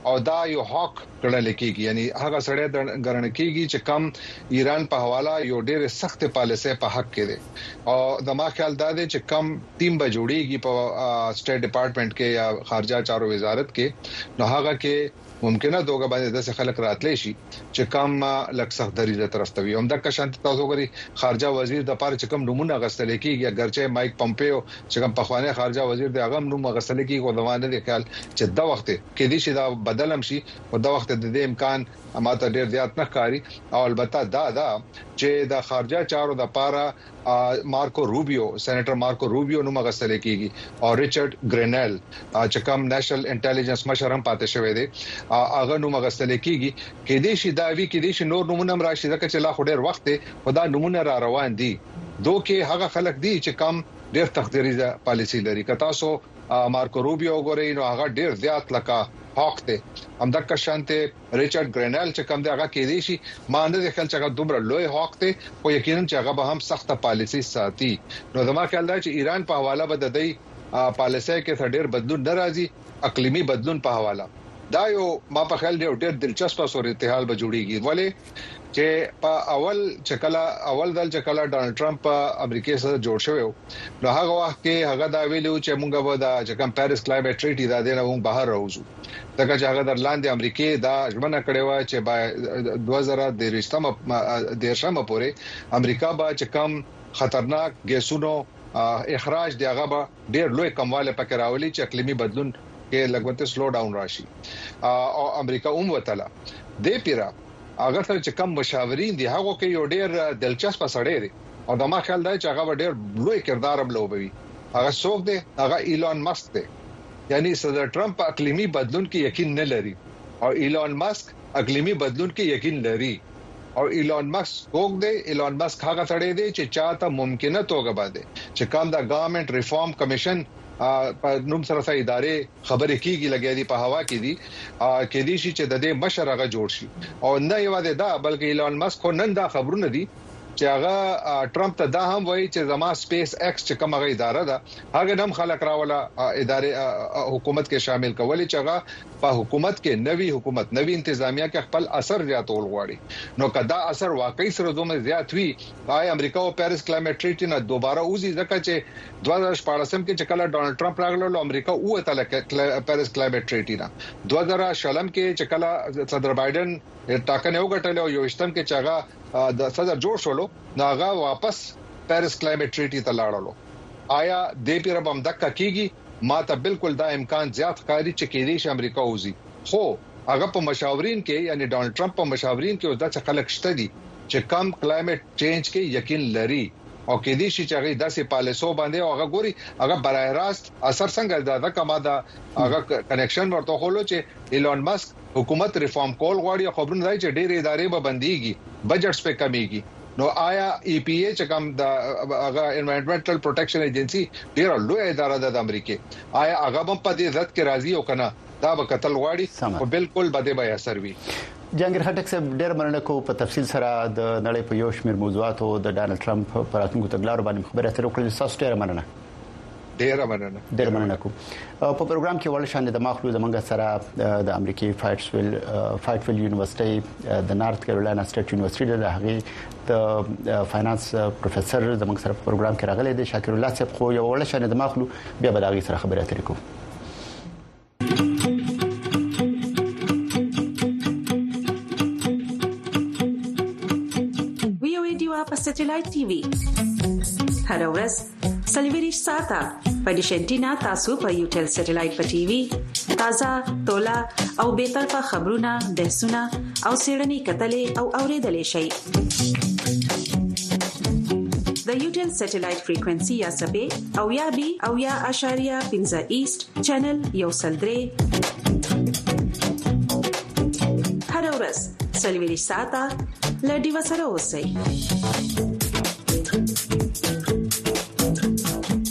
او دا یو حق ګڼل کېږي یعنی هغه سړی د ګڼل کېږي چې کم ایران په حواله یو ډېر سخت پالیسي په حق کې دي او د ما خیال دا دی چې کم ټیم به جوړیږي په سټیټ ډپارټمنټ کې یا خارجه چارو وزارت کې نو هغه کې ممکنه دوغه باندې د خلک راتلی شي چې کم لک سخت دریزه طرف ته وي هم د کشانت تاسو غري خارجه وزیر د پاره چې کم نمونه غستل کېږي اگرچه مایک پمپیو چې کم په خوانه خارجه وزیر د هغه نوم غستل کېږي او دوانه د خیال چې د وخت کې دي چې دا بدلم شي او د وخت د دې امکان ماته ډیر زیات نه کاری او البته دا دا چې د خارجه چارو د پاره مارکو روبیو سېنیټر مارکو روبیو نوم غستل کېږي او ریچارډ ګرینل چې کوم نېشنل انټيليجنس مشرم پاتې شوی دی هغه نوم غستل کېږي کې دې شي دا وی کې دې شي نور نمونه راشي ځکه چې لا خډیر وخت خدا نمونه را روان دي دوکه هغه خلک دي چې کم ډیر تقدیریزه پالیسی لري کتا سو مارکو روبیو غوري نو هغه ډیر زیات لکه حق ته همدغه شانته ریچارډ ګرینل چې کوم دی هغه کې دي شي مانده د خل چې هغه دومره لوی حق ته او یقینا چې هغه به هم سخته پالیسی ساتي نو زما خیال دا چې ایران په حواله بد دی پالیسي کې ډېر بدلون ناراضي اقلیمی بدلون په حواله دا یو ما په خیال دی ډېر دلچسپ صورتحال به جوړیږي ولې چې په اول چکلا اول دل چکلا ډانلډ ټرمپ امریکای سره جوړ شوی نو هغه وخت کې هغه دا ویلو چې موږ به د چکم پیریس کلایمټ ټریټي دا دینه موږ بهر راوځو دغه چې هغه در لاندې امریکای دا ژمنه کړې و چې په دوه زره درشتمه درشمه پورې امریکا به چکم خطرناک ګیسونو اخراج دی هغه به ډېر لوی کمواله پکې راولي چې اقلیمی بدلون کې لګونته سلو ډاون راشي او امریکا اوم وتله د پیرا هغه سره چې کم مشاورین دي هغه کې یو ډېر دلچسپ سړی دی او د ما خیال دی چې هغه ډېر لوی کردار وبلوبوي هغه څوک دی هغه ایلان ماسک دی یعنی صدر ټرمپ اقلیمی بدلون کې یقین نه لري او ایلان ماسک اقلیمی بدلون کې یقین لري او ایلان ماسک څوک دی ایلان ماسک هغه سړی دی چې چاته ممکنه توګه باندې چې کوم د ګورنمنت ریفارم کمیشن په نوم سره سره ادارې خبرې کیږي لګیا دي په هوا کې دي کې دي چې د دې مشرغه جوړ شي او نه یو دا بلکې ایلان ماسک نن دا خبرونه دي چې هغه ټرمپ ته دا هم وایي چې زما سپیس ایکس چې کومه اداره ده هغه هم خلک راولا ادارې حکومت کې شامل کولې چې هغه په حکومت کې نوي حکومت نوي انتظامیه کې خپل اثر زیاتول غواړي نو کدا اثر واقعي سره دومره زیات وي آی امریکا او پیریس کلایمټ ټریټي نه دوباره اوزي ځکه چې دوه هزار شپږم کې چې کله ډونالد ټرمپ راغلو امریکا او ته پیریس کلایمټ ټریټي نه دوه هزار شلم کې چې کله صدر بایدن ټاکنه وګټل او یو وشتم کې چې هغه د صدر جوړ شولو ناغه واپس پیریس کلایمټ ټریټي ته لاړلو آیا د پیر بم دکا کیږي ما ته بالکل دا امکان زیات ښکاري چې کې دې امریکا وزي خو هغه په مشاورین کې یعنی ډونالد ټرمپ په مشاورین کې دا چې خلک شته دي چې کم کلایمټ چینج کې یقین لري او کې دې شي چې هغه داسې پالیسو باندې او هغه ګوري هغه برای راست اثر څنګه دا کما دا هغه کنیکشن ورته خولو چې ایلان ماسک حکومت ریفارم کول غواړي خبرونه دی چې ډېر ادارې به بنديږي بجټس په کمیږي نو آیا ای پی ای چې کوم د هغه انوایرنمنټل پروټیکشن ایجنسی ډېر لوی اداره ده د امریکا آیا هغه هم په دې ځد کې راضي او کنه دا به قتل غواړي او بالکل بده به اثر وي جنګر خټک صاحب ډېر مننه کوم په تفصیل سره د نړۍ په یو شمېر موضوعاتو د ډانلډ ټرمپ پر راتلونکو تګلارو باندې خبرې اترې وکړې تاسو ډېر مننه ډیر مننه ډیر مننه کوم په پروګرام کې ول شان د ماخلو زمونږ سره د امریکای فایټسویل فایټفیل یونیورسيټي د نارث کیرولینا سټیټ یونیورسيټي د هغه د فاینانس پروفیسور زمونږ سره په پروګرام کې راغلی دی شاکر الله صاحب خو یو ول شان د ماخلو بیا به دا غي سره خبرې اترې کوم وی او ای ډیوا په سټلایټ ټي وي هر ورځ سلیویریش ساته په ډیشنټینا تاسو په یوټل سټلایټ په ټي وي تازه تولا او به طرفه خبرونه بحثونه او سیړنی کتلې او اوریدلې شي د یوټل سټلایټ فریکوئنسي یا سبې او یا بي او یا اشاریه پنځه ایست چینل یو سلدري هر ورځ سلیویریش ساته لډي وسره اوسئ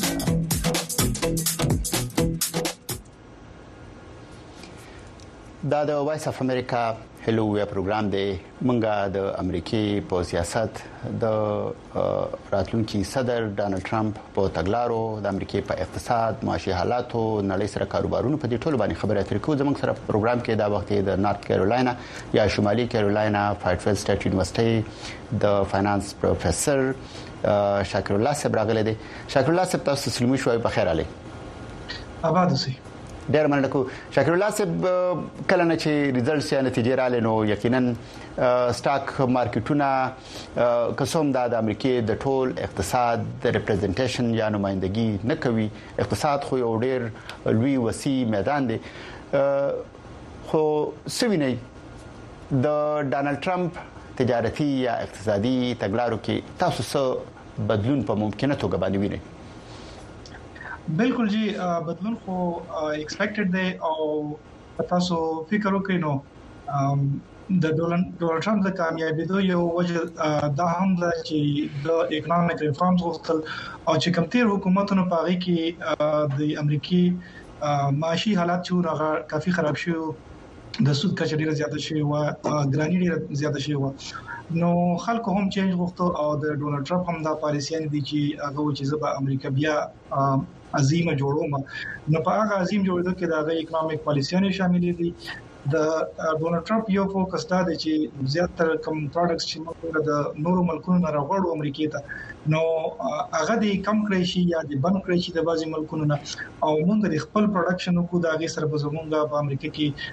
د دا د وایس اف امریکا هلو وی پروګرام دی مونږه د امریکای په سیاست د راتلونکي صدر ډانلډ ټرمپ په تګلارو د امریکای په اقتصاد معاشي حالاتو نړۍ سره کاروبارونو په دې ټولو باندې خبرې اترې کوو زموږ سره پروګرام کې دا وخت د نارت کیرولاینا یا شمالي کیرولاینا فایټفیلډ سټیټ یونیورسيټي د فاینانس پروفیسور شاکر الله صاحب راغلی دی. شاکر الله صاحب تاسو سلمي شوي په خیر علي آباد اوسئ. ډیر مننه کوم شاکر الله صاحب. کله نه چې ریزلټس یا نتیجې رااله نو یقینا سٹاک مارکیټونه قسم د امریکای د ټول اقتصاد د ریپرزنټیشن یا نمائندګي نه کوي. اقتصاد خو یو ډیر لوی وسیع میدان دی خو سوینه د ډانلډ ټرمپ تجارتي یا اقتصادي تګلارو کې تاسو څه بدلون په ممکنه توګه باندې وینئ؟ بالکل جی بدلون خو ایکسپیکټډ دی او تاسو فکر وکړئ نو د ډونالډ ټرمپ د کامیابی دوه یو وجه دا هم ده چې د اکونومیک ریفارمز غوښتل او چې کوم تیر حکومتونو په هغه کې د امریکای معاشي حالات چې هغه کافي خراب شو، د سود کچه ډیره زیاته شوی و، ګرانی ډیره زیاته شوی و، نو خلکو هم چینج غوښتل او د ډونالډ ټرمپ هم دا پالیسیان دي چې هغه چې زبا امریکا بیا عظیمه جوړوم. نو په هغه عظیم جوړېدو کې د هغه اکونومیک پالیسیانه شامل دي. د ډونالډ ټرمپ یو فوکس دا دی چې زیاتره کم پروډکټس چې موږ د نورو ملکونو نه راوړو امریکا ته نو هغه د کم کړی شي یا د بند کړی شي د بعضي ملکونو نه او موږ د خپل پروډکشن کو د هغه سره به زموږ په امریکا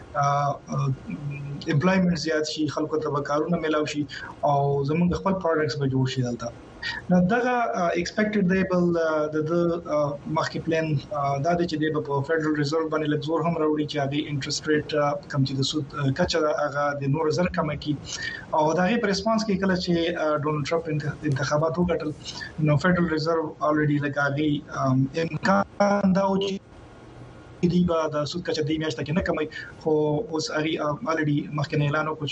کې امپلایمنت زیات شي، خلکو ته کارونه ملاوي شي او زموږ خپل پروډکټس به جوړ شي دلته. نو دا ایکسپیکټډ دی بل د مارکیټ پلان دا د چې د فدرال ریزرو باندې لګزور هم راوړي چې هغه انټرست ریټ کم چې د سود کچه هغه د نور زر کم کی او دا غي په ریسپانس کې کله چې ډونالډ ټرمپ انتخابات وکړل نو فدرال ریزرو الریډي لګاغي امکان دا و چې دی با د سود کچه د میاشت کې نه کمای خو اوس هغه الریډي مخکنه اعلان وکړ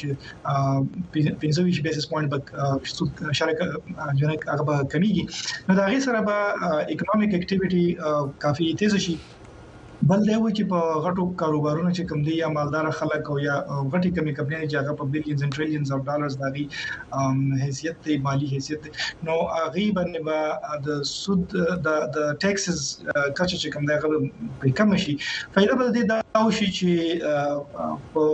چې پنځه ویشت بیسس پوینټ به سود شرکت جنک هغه کمیږي. نو دا غي سره به اکونومیک اکټیویټي کافي تیز شي. بل دی چې په غټو کاروبارونو چې کوم دي یا مالدار خلک او یا غټي کمی کمپنۍ چې هغه په بلینز اند ټریلیونز اف ډالرز دغه حیثیت دی، مالی حیثیت دی، نو هغه باندې به د سود د د ټیکسز کچه چې کوم دی هغه کم شي. فائدہ به دې دا شي چې په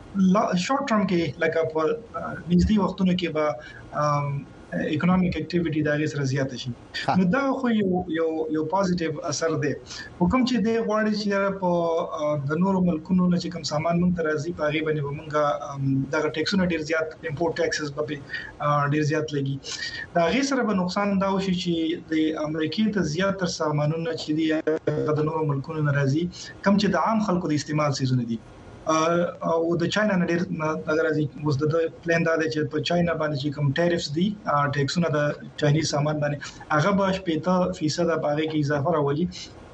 شورت ټرم کې لکه په نږدې وختونو کې به اکونومیک اکټیویټي دا غي سره زیات شي. نو دا خو یو یو یو پوزټیو اثر دی. حکم چې دی غواړي چې په د نورو ملکونو نه چې کوم سامان مونږ ته راځي په غي باندې مونږه دغه ټیکسونه ډیر زیات امپورټ ټیکسز به ډیر زیات لګي. دا غي سره به نقصان دا وشي چې د امریکای ته زیات تر سامانونه چې دی د نورو ملکونو نه راځي کم چې د عام خلکو د استعمال سيزونه دي او د چاینا نه ډیر اگر ازي اوس د پلان دا دی چې په چاینا باندې چې کوم ټیرفز دي ټیکسونه د چاینیز سامان باندې هغه به شپږ فیصد باندې کې اضافه راولي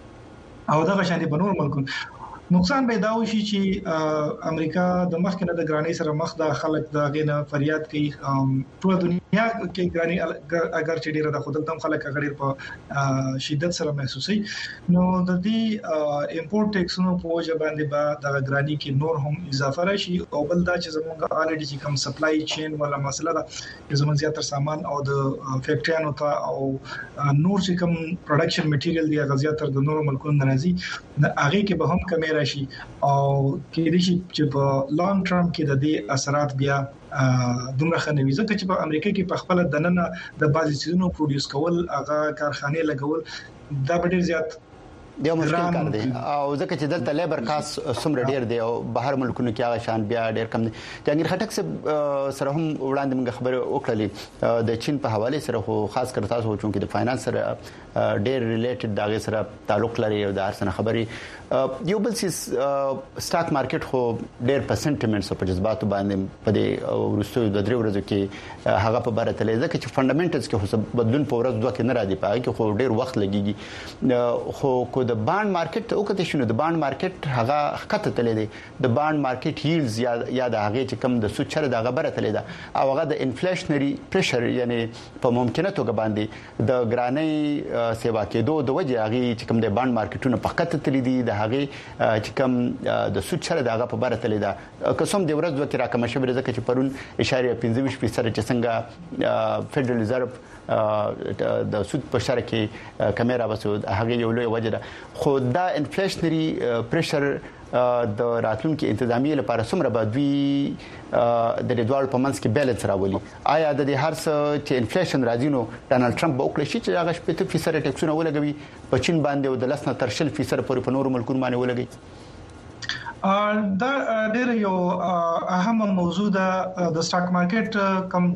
او دا غشانې په نور ملکونو نقصان به دا وشي چې امریکا د مخکنه د ګرانی سره مخ د خلک د غینه فریاد کوي ټول دنیا کې ګرانی اگر چې ډیره د خپل تم خلک اگر په شدت سره محسوسي نو د دې امپورټ ټیکسونو په وجه باندې به د ګرانی کې نور هم اضافه راشي او بل دا چې زموږ الریډي چې کوم سپلای چین ولا مسله ده چې زموږ زیاتره سامان او د فیکټریانو ته او نور چې کوم پروډکشن میټیریل دی غزياتر د نورو ملکونو راځي هغه کې به هم کمی راشي او کې دي چې په لانګ ټرم کې د دې اثرات بیا دومره خنوي ځکه چې په امریکا کې په خپل دننه د بازي سيزونو پروډوس کول هغه کارخانه لګول دا ډېر زیات یو مشکل کار دی او ځکه چې دلته لیبر کاس سمره ډیر دی او بهر ملکونو کې هغه شان بیا ډیر کم دی. جهانگیر خټک سره هم وړاندې موږ خبره وکړلې د چین په حواله سره خو خاص کر تاسو چې د فاینانس سره ډیر ریلیټډ دغه سره تعلق لري او د هرڅه خبري یو بل سیس سٹاک مارکیټ خو ډیر په سنټیمنټس او په جذباتو باندې په دې ورستو د درې ورځو کې هغه په بره تلې ځکه چې فندامنټلز کې خو بدلون په ورځ دوه کې نه راځي پای کې خو ډیر وخت لګيږي خو د بانډ مارکیټ ته وکړه شنو د بانډ مارکیټ هغه خطه تللی دی د بانډ مارکیټ هیلز یا یا د هغه چې کم د سود چره د غبره تللی دا او هغه د انفلیشنري پریشر یعنی په ممکنه توګه باندې د ګرانۍ سیوا کېدو د وجه هغه چې کم د بانډ مارکیټونو په خطه تللی دي د هغه چې کم د سود چره د هغه په بره تللی دا قسم د ورځ وکړه راکمه شبره ځکه چې پرون اشاره پنځه ویشت فیصد چې څنګه فدرال ریزرو د سود په شر کې کیمرا وسود هغه یو لوی وجه ده خو دا انفلیشنري پریشر د راتلونکو انتظامی لپاره څومره بدوي د ډیوال په منځ کې بیلانس راولي آیا د دې هر څه چې انفلیشن راځي نو ډانلډ ټرمپ به وکړي چې هغه شپږ فیصد ټیکسونه ولګوي په چین باندې او د لسنه تر شل فیصد پورې په نورو ملکونو باندې ولګي دا ډېر یو اهم موضوع ده د سٹاک مارکیټ کم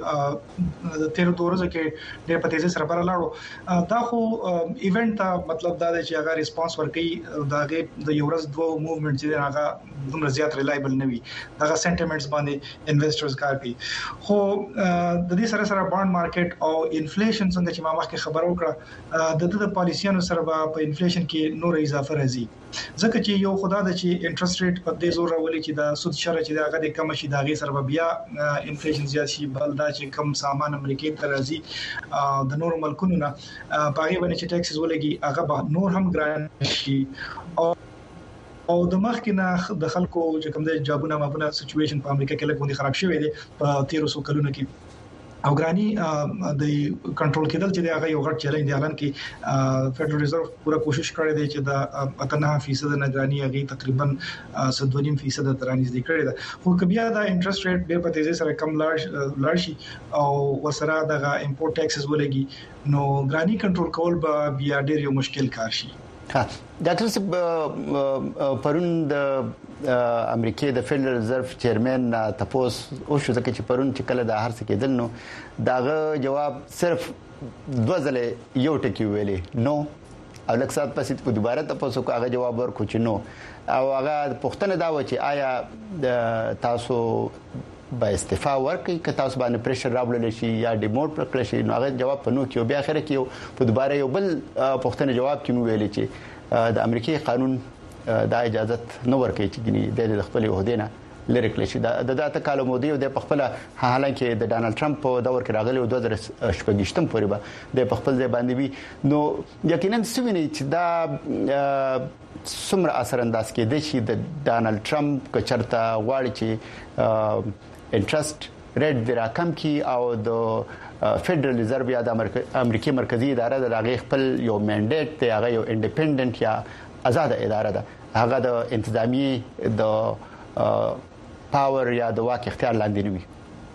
چې د تیر دوه ورځې کې ډېر په تیزی سره بار لاړو دا خو ایونت ته مطلب دا دی چې هغه ریسپانس ورکړي دا د یو ورځ دوه موومېنټ چې هغه دومره زیات ریلایبل نه وي دا سنټیمنټس باندې انویسټرز کار کوي خو د دې سره سره بانډ مارکیټ او انفلیشن څنګه چې ما مخکې خبرو کړه د د پالیسیانو سره په انفلیشن کې نور اضافه راځي ځکه چې یو خدای د چې انټرست ریټ په دې زور راولي چې د سود شر چې دا هغه کم شي دا غي سره بیا انفلیشن زیات شي بل دا چې کم سامان امریکای ته راځي د نور ملکونو نه پاغي باندې چې ټیکسز ولګي هغه به نور هم ګران شي او او د مخکې نه د خلکو چې کوم د جابونه مابونه سچويشن په امریکا کې لګوندي خراب شوی دی په تیر وسو کلونو کې او ګرانی د کنټرول کېدل چې دا هغه یو غټ چیلنج دی اعلان کې فدرال ریزرو پورا کوشش کړی دی چې دا اتنه فیصد نه ګرانی هغه تقریبا سدونیم فیصد ترانیز دی کړی دا خو کبیا دا انټرست ریټ ډېر په تیزی سره کم لاړ لاړ شي او وسره د امپورټ ټیکسز ولګي نو ګرانی کنټرول کول به بیا ډېر یو مشکل کار شي ها ډاکټر صاحب پرون د امریکای د فدرال ریزرو چیرمن تاسو او شو ځکه چې پرون چې کله د هر څه کېدل نو داغه جواب صرف دوه ځله یو ټکی ویلې نو او لکه سات پسې په دوباره تاسو کو هغه جواب ورکو چې نو او هغه پښتنه دا و چې آیا تاسو با استعفا ورکړي که تاسو باندې پریشر راوړل شي یا ډیموټ کړل شي نو هغه جواب پنو کې بیا اخر کې په دوباره یو بل پښتنه جواب کې مو ویلې چې د امریکای قانون دا اجازه نه ورکړي چې د خپل عہدې نه لری کړی شي د داته کالو مودي او د خپل حالانکه د ډانلډ ټرمپ په دور کې راغلی او دوه هزار شپږ پورې به د خپل ځای باندې وي نو یقینا سویني چې دا څومره اثر انداز کې دي چې د ډانلډ ټرمپ کچرته غواړي چې انټرست ریټ د رقم کې او د فدرال ریزرو یا د امریکای مرکزی اداره د هغه خپل یو منډیټ دی هغه یو انډیپندنت یا آزاد اداره ده هغه د انتظامی د پاور یا د واک اختیار لاندې نه وي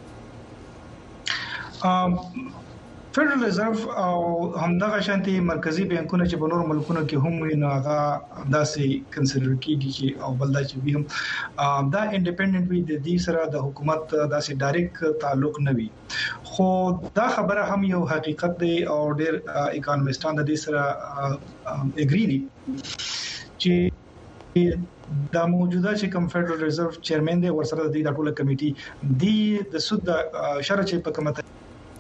فدرال ریزرو او همدغه شانتي مرکزی بانکونه چې په نور ملکونو کې هم وي نو هغه داسې کنسیډر کیږي چې او بل دا چې وي هم دا انډیپندنت وي د دې سره د حکومت داسې ډایرکټ تعلق نه وي خو دا خبره هم یو حقیقت دی او ډېر اکونومستان د دې سره اګری دي چې دا موجوده چې کوم فدرال ریزرو چیرمن دی ورسره د دې ټوله کمیټي دی د سود شرع چې په کومه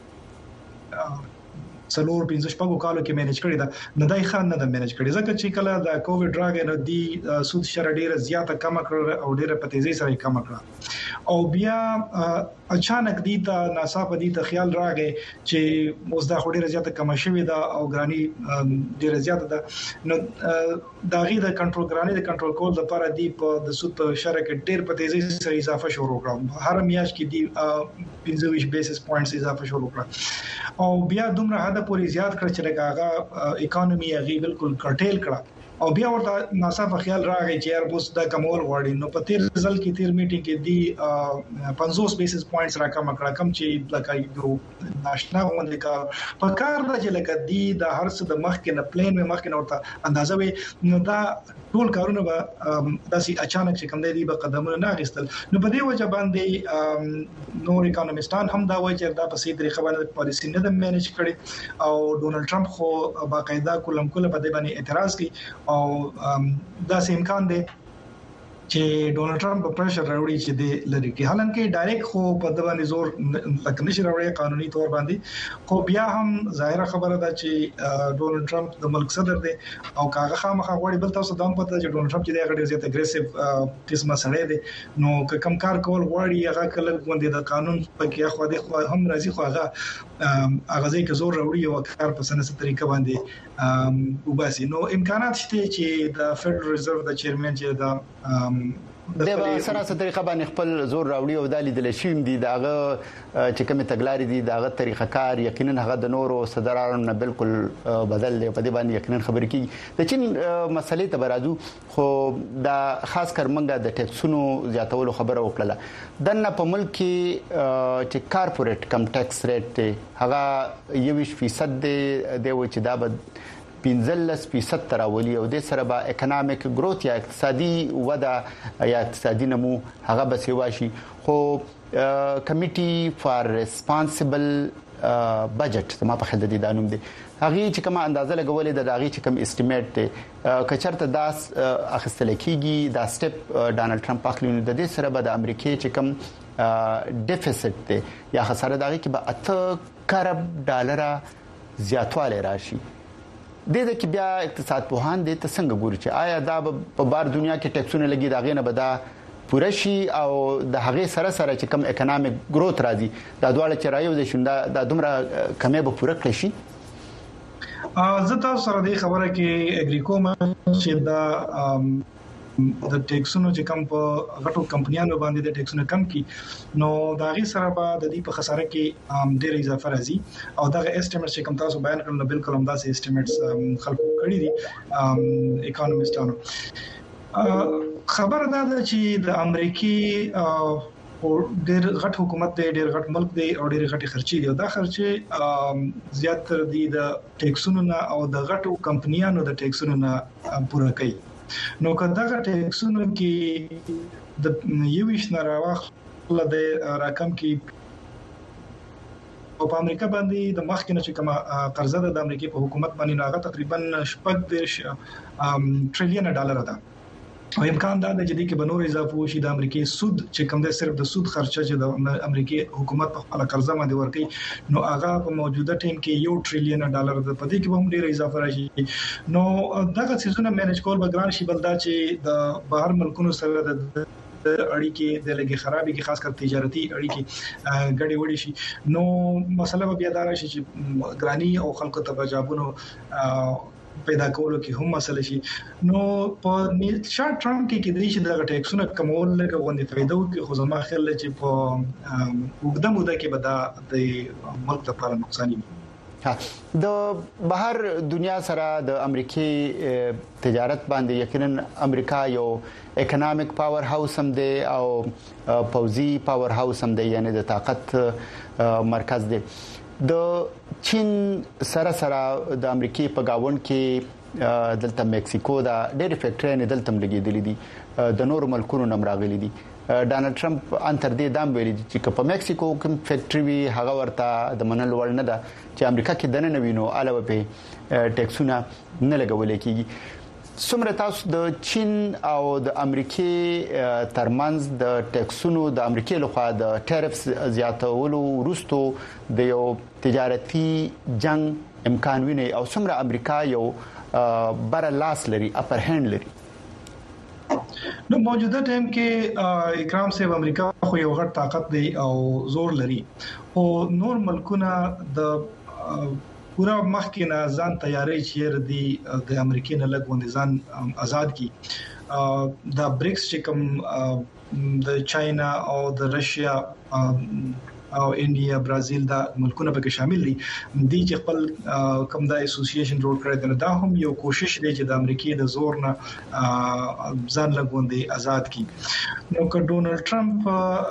څلور پنځه شپږ کالو کې مینج کړی دا نه دای خان نه د مینج کړی ځکه چې کله د کووډ راغی نو دی سود شر ډیره زیاته کم کړ او ډیره په تیزی سره کم کړ او بیا اچانک دی ته ناصاف دی ته خیال راغی چې اوس دا ډیره زیاته کم شوې ده او ګرانی ډیره زیاته ده نو دا غي د کنټرول ګرانی د کنټرول کول لپاره دی په د سود په شر کې ډیر په تیزی سره اضافه شروع کړ هر میاش کې دی پنځه ویشت بیسس پوینټس اضافه شروع کړ او بیا دومره حد پورې زیات کړ چې هغه اکانومي هغه بالکل کټیل کړه او بیا ورته ناصاف خیال راغی چې یار بوس د کمول غواړي نو په تیر ځل کې تیر میټینګ کې دی پنځوس بیسس پوینټس راکم کړه کم چې لکه یو ناشنا غونډه کا په کار د چې لکه دی د هر څه د مخ کې نه پلان مې مخ کې نه ورته اندازه وي نو دا ټول کارونه به داسې اچانک چې کوم دی به قدمونه نه غستل نو په دې وجه باندې نور اکونومستان هم دا وایي چې دا په سي طریقه باندې پالیسی نه د مینج کړي او ډونالد ټرمپ خو باقاعده کولم کول په دې باندې اعتراض کوي او دا سیم امکان دی چې ډونالد ټرمپ په پرشر راوړي چې د لری کې حالانکه ډایرکټ خو په د باندې زور لکه نشي راوړي قانوني تور باندې خو بیا هم ظاهره خبره ده چې ډونالد ټرمپ د ملک صدر دی او کاغه خامخا غوړي بل تاسو دام پته چې ډونالد ټرمپ چې د غړي زیات اګریسیو قسمه سره دی نو کم کار کول غوړي هغه کله غونډه د قانون په کې خو د هم راځي خو هغه هغه ځای کې زور راوړي او کار په سنسه طریقه باندې وباسي نو امکانات شته چې د فدرال ریزرو د چیرمن چې د د سره طریقه باندې خپل زور راوړي او د لیدل شوم دي داغه چې کومه تګلارې دي داغه طریقه کار یقینا هغه د نورو صدرانو نه بالکل بدل دی په دې باندې یقینا خبرې کیږي د چین مسلې ته برادو خو د خاص کر منګه د ټیکسونو زیاتولو خبره وکړه د نه په ملک کې چې کارپوریټ کم ټیکس ریټ هغه یویش فیصد دی د و چې دا به پنځلس فیصد تراولي او د سره با اکونومیک گروث یا اقتصادي وده یا اقتصادي نمو هغه به سیواشي خو کمیټي فار ریسپانسیبل بجټ ما په خدای د انوم دي هغه چې کومه اندازه لګولې د هغه چې کوم استیمیټ ته کچرته داس اخستل کیږي دا سټپ ډانلډ ټرمپ اخلي د دې سره به د امریکای چې کوم ډیفیسټ ته یا خساره دغه کې به اته کارب ډالر زیاتواله راشي د دې کې بیا اقتصاد پوهان د څنګه ګوري چې آیا دا په بار دنیا کې ټیکسونه لګي دا غینه به دا پوره شي او د هغه سره سره چې کم اکونومیک گروث راځي دا دواړه چې رايو د شوندا د دومره کمې به پوره کړی شي زه تاسو سره د خبره کې اګری کوم چې دا د ټیکسونو چې کم په غټو کمپنیانو باندې د ټیکسونو کم کی نو دا غي سره به د دې په خساره کې ډېر اضافه راځي او دا اسټیمیټس چې کم تاسو بیان کړل بالکل هم دا سي اسټیمیټس خلکو کړی دي اکونومیستانو خبر دا ده چې د امریکای او ډېر غټ حکومت دی ډېر غټ ملک دی او ډېر غټي خرچي دي او دا خرچي زیات تر دي د ټیکسونو نه او د غټو کمپنیانو د ټیکسونو نه پوره کوي نو کله ټیکسونو کې د یویش نه راوخله د رقم کې په امریکا باندې د مخکنه چې کومه قرضه ده د امریکای په حکومت باندې هغه تقریبا شپږ ټریلیون ډالر ده او امکان دا د جدي کې بنور اضافه وشي د امریکای سود چې کوم د صرف د سود خرچه چې د امریکای حکومت په خپل قرضه باندې ورکړي نو هغه په موجوده ټیم کې یو ټریلیون ډالر ده په دې کې به هم ډیر اضافه راشي نو دغه سيزونه مینج کول به ګران شي بل دا چې د بهر ملکونو سره د اړیکې د لګي خرابې کې خاص کر تجارتي اړیکې غړي وړي شي نو مسله بیا دا راشي چې ګرانی او خلکو ته جابونو پیدا کولو کې هم مسله شي نو په شارټ ټرم کې کې د دې چې د ټیکسونو کمول لکه غونډې فائدو کې خو زما خیال چې په وګړه موده کې به دا د ملک لپاره نقصان وي د بهر دنیا سره د امریکای تجارت باندې یقینا امریکا یو اکونومیک پاور هاوس هم دی او پوزي پاور هاوس هم دی یعنی د طاقت مرکز دی د چین سره سره د امریکای په گاوند کې دلته مکسیکو دا ډېر فیکټری نه دلته لګیدلې دي د نور ملکونو نم راغلي دي ډانلډ ټرمپ انتر دې دام ویلي چې په مکسیکو کوم فیکټری وی هغه ورته د منل وړ نه ده چې امریکا کې دنه نوینو علاوه په ټیکسونه نه لګول کېږي څومره تاسو د چین او د امریکای ترمنځ د ټیکسونو د امریکای لخوا د ټیرفز زیاتولو وروستو د یو تجارتي جنگ امکان ویني او څومره امریکا یو بر لاس لري اپر هند لري نو موجوده ټیم کې اکرام صاحب امریکا خو یو غټ طاقت دی او زور لري او نور ملکونه د پورا مخکې نه ځان تیاری چیر دي د امریکای نه لګوند ځان آزاد کی د بریکس چې کوم د چاینا او د رشیا او انډیا برازیل دا ملکونه پکې شامل دي د چې خپل کوم د اسوسییشن جوړ کړی دی دا هم یو کوشش دی چې د امریکای د زور نه ځان لګوندې آزاد کی نو که ډونالډ ټرمپ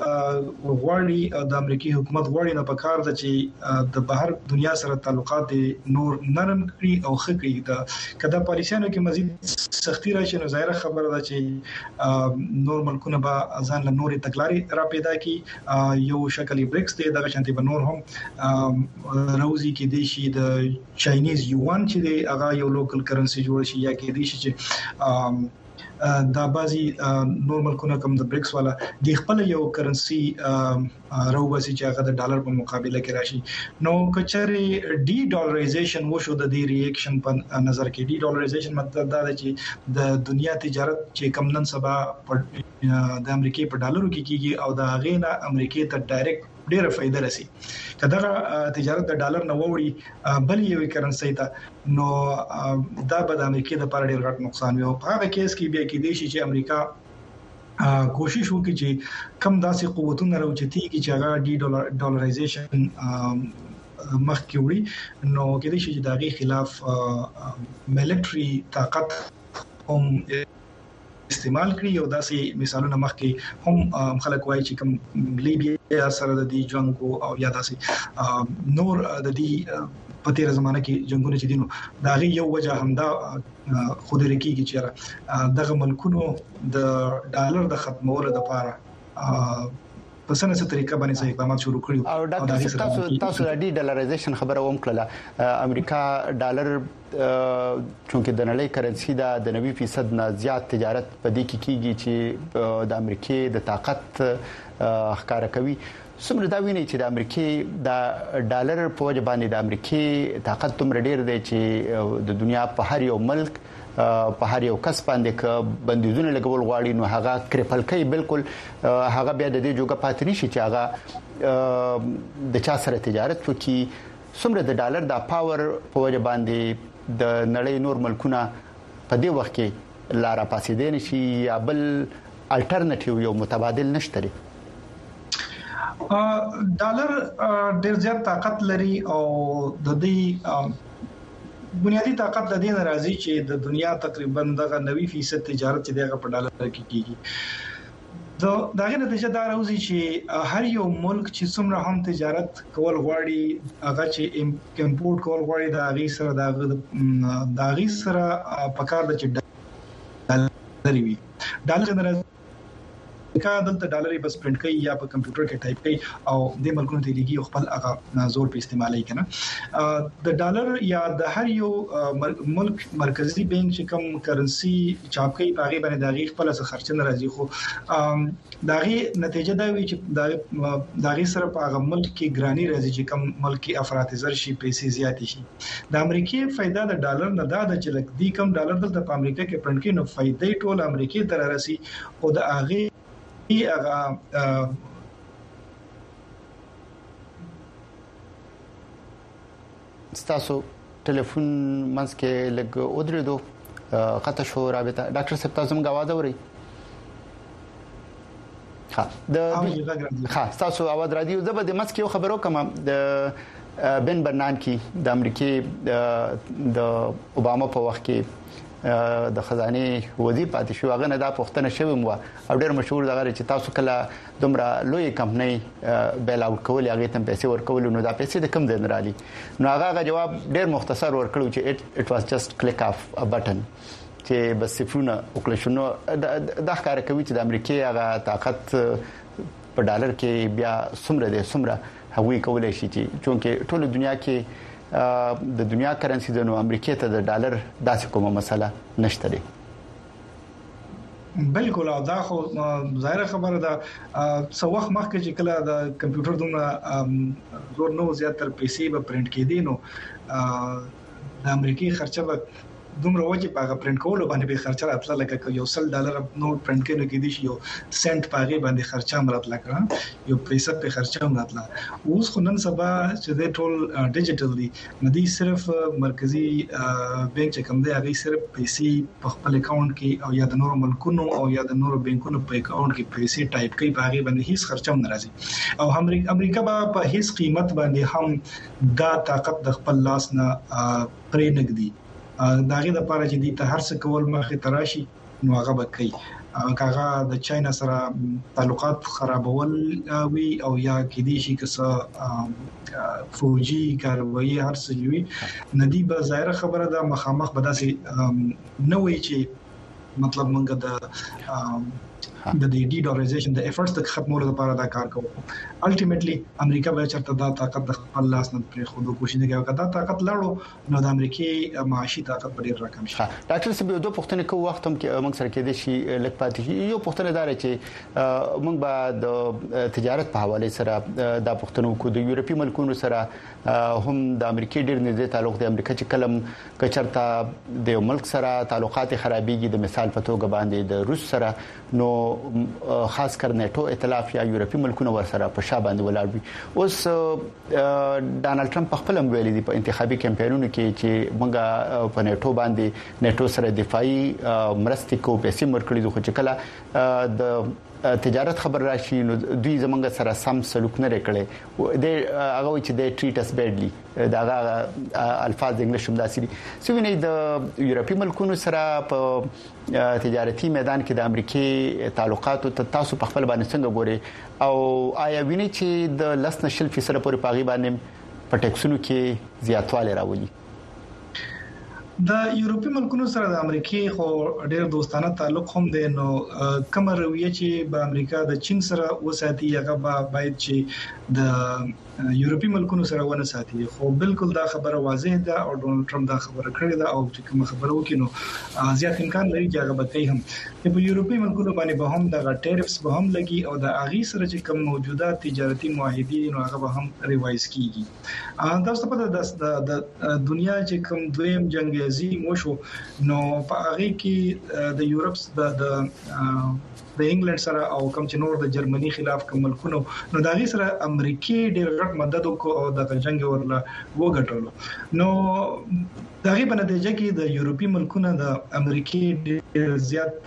غواړي د امریکای حکومت غواړي نه پکار د چې د بهر دنیا سره تعلقات نور نرم کړي او خکړي د کدا پالیسیانو کې مزید سختي راشي نو ظاهره خبره ده چې نور ملکونه به ځان له نورې تګلارې را پیدا کړي یو شکل بریکس دی دغه شانتي بنور هم روزي کې دی شي د چاینیز یوان چې دی هغه یو لوکل کرنسي جوړ شي یا کې دی شي چې د بازي نورمال کونه کوم د بریکس والا د خپل یو کرنسي راوباسي چې هغه د ډالر په مقابله کې راشي نو کچري ډي ډالرایزیشن وشو د دې ریاکشن په نظر کې ډي ډالرایزیشن مطلب دا دی چې د دنیا تجارت چې کم نن سبا د امریکای په ډالرو کې کیږي او د غینا امریکای ته ډایرکټ ډیره فائدہ رسی کله تجارت د ډالر نه ووري بل یو کرنسي ته نو دا به د امریکای د پر ډیر غټ نقصان وي او په هغه کیس کې بیا کې دی چې امریکا کوشش وکړي چې کم داسې قوتونه راوچتي چې هغه ډي ډالرایزیشن مخ کې وړي نو کې دی چې دغه خلاف ملټري طاقت هم استعمال کړی او داسې مثالونه مخکې هم خلک وایي چې کوم لیبیا سره د دې جنگ او یا داسې نور د دې په تیر زمانه کې جنگونه چې دینو دا غي یو وجه هم دا خود رکیږي چې دغه ملکونو د ډالر د ختمولو لپاره په سنه څه طریقه باندې صحیح اقدامات شروع کړي او ډاکټر تاسو تاسو د ډي ډالرایزیشن خبره ووم کړله امریکا ډالر چونکه د نړۍ کرنسي دا د نوي فیصد نه زیات تجارت په دې کې کیږي چې د امریکای د طاقت ښکارا کوي سمره دا ویني چې د امریکای د ډالر په وجه باندې د امریکای طاقت تم ډیر دی چې د دنیا په هر یو ملک په هر یو کس باندې ک بندیزونه لګول غواړي نو هغه کرپل کوي بالکل هغه بیا د دې جوګه پاتې نشي چې هغه د چا سره تجارت وکړي سمره د ډالر د پاور په وجه باندې د نړۍ نور ملکونه په دې وخت کې لاره پاسې دي نشي یا بل الټرنیټیو یو متبادل نشته لري ډالر ډیر زیات طاقت لري او د دې بنیادی طاقت د دې ناراضي چې د دنیا تقریبا دغه نوي فیصد تجارت چې دغه په ډالر کې کیږي دا دغه نتیجه دا راوځي چې هر یو ملک چې څومره هم تجارت کول غواړي هغه چې امپورټ کول غواړي د هغه سره د هغه سره پکار د چې ډالر وي ډالر ناراضي کا دلته ډالر بس پرنٹ کوي یا په کمپیوټر کې ټایپ کوي او د ملکونو ته لګي خپل هغه زور په استعمالي کنه د ډالر یا د هر یو ملک مرکزی بانک چې کوم کرنسي چاپ کوي هغه باندې دغه خپل څه خرچ نه راځي خو دغه نتیجه دا وی چې دغه سره په هغه ملک کې ګرانی راځي چې کوم ملکی افراط زر شي پیسې زیات شي د امریکای فائدہ د ډالر نه دا د چې لکه دی کوم ډالر دلته په امریکا کې پرنٹ کوي نو فائدې ټول امریکای ته راسي او د هغه هغه ستاسو ټلیفون منځ کې لګ اودریدو قطع شو رابطه ډاکټر صاحب تاسو موږ आवाज اورئ ها د ها تاسو आवाज رادیو زبر د منځ کې خبرو کوم د بن برنانکی د امریکای د اوباما په وخت کې د خزانه وزیر پاتې شو هغه نه دا پښتنه شوی مو او ډېر مشهور دغه چې تاسو کله دومره لوی کمپنۍ بیل اوټ کول هغه تم پیسې ورکول نو دا پیسې د کم ځای نه رالي نو هغه جواب ډېر مختصر ورکړو چې اټ واز جست کلیک اف ا بټن چې بس صفرونه وکړل شو نو دا ښکار کوي چې د امریکای هغه طاقت په ډالر کې بیا سمره دي سمره هغوی کولای شي چې چونکه ټول دنیا کې د دنیا کرنسي د نو امریکای ته د ډالر داسې کومه مسله نشته دی بالکل او دا خو ظاهر خبره ده څو وخت مخکې چې کله د کمپیوټر دومره زور نو زیات تر پیسې به پرنٹ کېدي نو د امریکای خرچه به دومره وجه په پرنٹ کولو باندې به خرچه راتله لکه یو سل ډالر نوٹ پرنٹ کینو کې دي یو سنت پاغه باندې خرچه مراتله کړه یو پیسې په خرچه مراتله اوس خو نن سبا چې د ټول ډیجیټل دي ندي صرف مرکزی بانک چې کوم دی هغه صرف پیسې په خپل اکاونټ کې او یا د نور ملکونو او یا د نور بانکونو په اکاونټ کې پیسې ټایپ کوي پاغه باندې هیڅ خرچه نه راځي او امریکا امریکا په هیڅ قیمت باندې هم دا طاقت د خپل لاس نه پرې نګدي داغه د پاره چې د هر څه کول مخه تراشي نو هغه بکای هغه د چاینا سره تعلقات خرابول وی او یا کې دي شي کسه فوجي کاروایی هر څه وي ندی به ظاهر خبره ده مخامخ به داسې نه وي چې مطلب مونږ د د دې ډي ډالرایزیشن د افورټس د ختمولو لپاره دا کار کوي. الټیمیټلی امریکا به چرته دا طاقت د خپل لاس نه پرې خو د کوشش نه کوي دا طاقت لاړو نو د امریکای معاشي طاقت ډیر راکم شي. ډاکټر سبي دوه پوښتنې کوو وخت هم کې موږ سره کې د شي لک پاتې شي. یو پوښتنه دار چې موږ به د تجارت په حواله سره دا پوښتنه کوو د یورپی ملکونو سره هم د امریکای ډیر نږدې تعلق د امریکا چې کلم کچرته د یو ملک سره تعلقات خرابېږي د مثال په توګه باندې د روس سره نو خاص کر نیټو ائتلاف یا یورپی ملکونو ورسره په شا باندې ولاړ وي. اوس ډانلډ ټرمپ خپل هم ویلي دی په انتخابي کمپاینونو کې چې موږ په نیټو باندې نیټو سره دفاعي مرستې کو پیسې مرکړي خو چې کله د تجارت خبر راشي نو دوی زمونږ سره سم سلوک نه کړي د هغه چې د ټریټ اس بیډلی دا الفاظ انګلیش هم داسې دي. سوینه د یورپی ملکونو سره په تجارتي میدان کې د امریکای تعلقات او تاسو په خپل باندې څنګه ګوري او آیا ویني چې د لس نشل فیصد پورې پاغي باندې په ټیکسونو کې زیاتوالی راولي؟ د یورپی ملکونو سره د امریکای خو ډېر دوستانه تعلق هم دی نو کوم رویه چې په امریکا د چین سره وساتي هغه باید چې د یورپی ملکونو سره ونه ساتي. خو بالکل دا خبره واضح ده او ډونالد ټرمپ دا خبره کړې ده او چې کوم خبره وکینو زیات امکان لري چې هغه به کوي هم چې په یورپی ملکونو باندې به هم د ټیرفز به هم لګي او د اغي سره چې کوم موجوده تجارتي معاهدې نو هغه به هم ریوایز کیږي. تاسو په د دنیا چې کوم دویم جنگ عظیم وشو نو په هغه کې د یورپس د د انګلند سره او کوم چې نور د جرمني خلاف کوم ملکونو نو دا غي سره امریکای ډېر غټ مدد وکړو او د جنگ ورله وګټلو نو دا غي په نتیجه کې د یورپی ملکونو د امریکای ډېر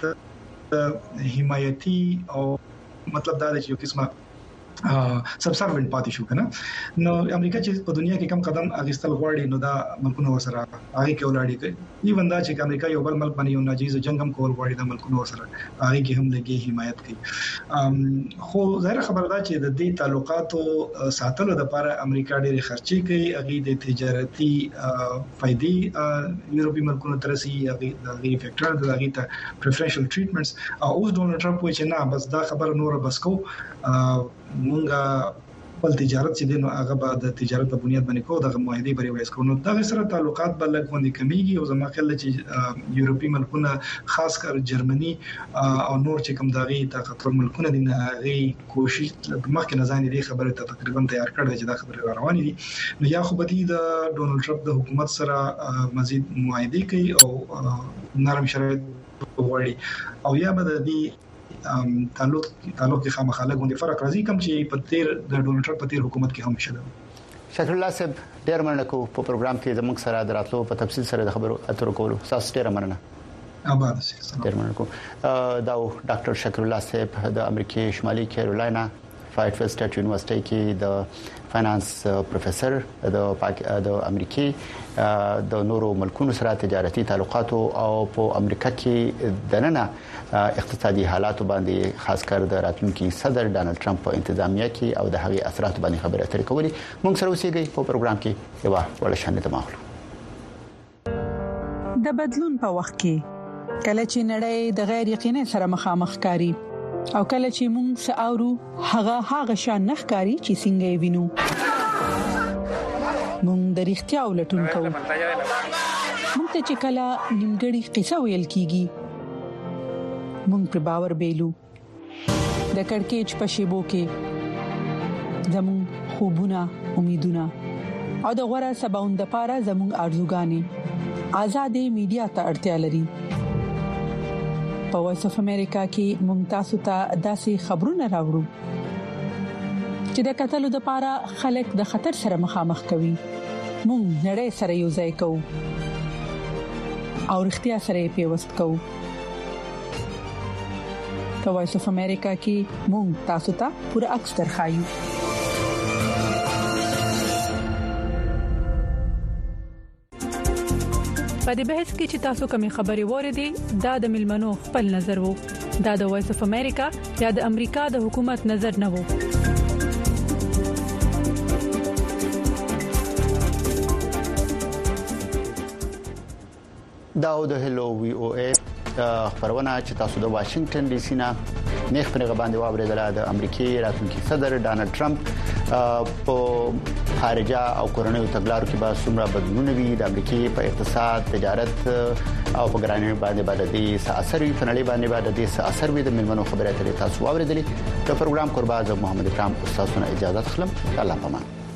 زیات حمایتي او مطلب دا دی چې یو قسمه سبسرونټ پاتې شو کنه. نو امریکا چې په دنیا کې کم قدم اغستل غواړي نو دا ملکونو سره هغه کې ولاړی کوي ایون دا چې امریکا یو بل ملک باندې یو ناجیز جنگ هم کول غواړي د ملکونو سره هغه کې هم لګي حمایت کوي. خو ظاهر خبره ده چې د دې تعلقاتو ساتلو لپاره امریکا ډېر خرچي کوي هغه د تجارتي فائدې یورپی ملکونو ترسي هغه د فیکټر د هغه ته پریفرنشل ټریټمنټس او اوس ډونالد ټرمپ وایي چې نه بس دا خبر نور بس کو مونږه خپل تجارت چې دینو هغه به د تجارت په بنیاد باندې کوو د معاهدې بری وایس کوو نو دا سره تعلقات بل باندې کمیږي او زما خیال چې یورپی ملکونه خاص کر جرمني او نور چې کوم دغه طاقتور ملکونه دي هغه کوشش مخکې نه ځان دي خبره ته تقریبا تیار کړل چې دا خبره روانه دي نو یا خو بدی د ډونالد ټرمپ د حکومت سره مزید معاهدې کوي او نرم شرایط وړي او یا به د تعلق تعلق کې خامخا لګوندې فرق راځي کوم چې په تیر د ډونالد ټرمپ په تیر حکومت کې هم شته. شکر الله صاحب ډیر مننه کوم په پروګرام کې زموږ سره دراتلو په تفصیل سره د خبرو اترو کولو تاسو ډیر مننه. آباد سي ډیر مننه کوم دا ډاکټر شکر الله صاحب د امریکای شمالي کیرولینا فایټ فیسټ یونیورسيټي کې د فاینانس پروفیسور د پاک د امریکای د نورو ملکونو سره تجارتي تعلقات او په امریکا کې دننه اقتصادي حالات باندې خاص کر د راتلونکي صدر ډانلډ ټرمپ په انتظامیه کې او د هغې اثرات باندې خبرې اترې کولې. موږ سره اوسېږي په پروګرام کې یو وړ شان د ماحول د بدلون په وخت کې کله چې نړۍ د غیر یقیني سره مخامخ کاری او کله چې موږ ساورو هغه هغه شان نخکاری چې څنګه وینو موږ د اړتیا ولټون کوو موږ ته چې کله نیمګړی قصه ویل کیږي موږ پر باور بیلو د کڑکېچ په شیبو کې زموږ خوبونه امیدونه او د غوړه سباوند لپاره زموږ ارزوګانې آزادې میډیا ته اړتیا لري. په وایس اف امریکا کې ممتاز ته داسې خبرونه راوړو چې د قتل لپاره خلک د خطر سره مخامخ کوي. موږ نړۍ سره یو ځای کوو او اړتیا سره پیوست کوو. په وایس اف امریکا کې موږ تاسو ته پوره عکس درخایو. په دې بحث کې چې تاسو کومې خبرې وریدي دا د ملمنو خپل نظر وو. دا د وایس اف امریکا یا د امریکا د حکومت نظر نه وو. دا د هلو وی او ای خبرونه چې تاسو د واشنگټن ډي سي نه نیخ په باندې واوریدل د امریکای راتلونکي صدر ډانلډ ټرمپ په خارجه او کورنۍ تګلارو کې به څومره بدلون وي د امریکای په اقتصاد تجارت او په ګرانۍ باندې باندې څه اثر وي په نړۍ باندې باندې څه اثر وي د ملمنو خبرې اترې تاسو واوریدلې د پروګرام قربان محمد اکرام استادونه اجازه تخلم الله پامان.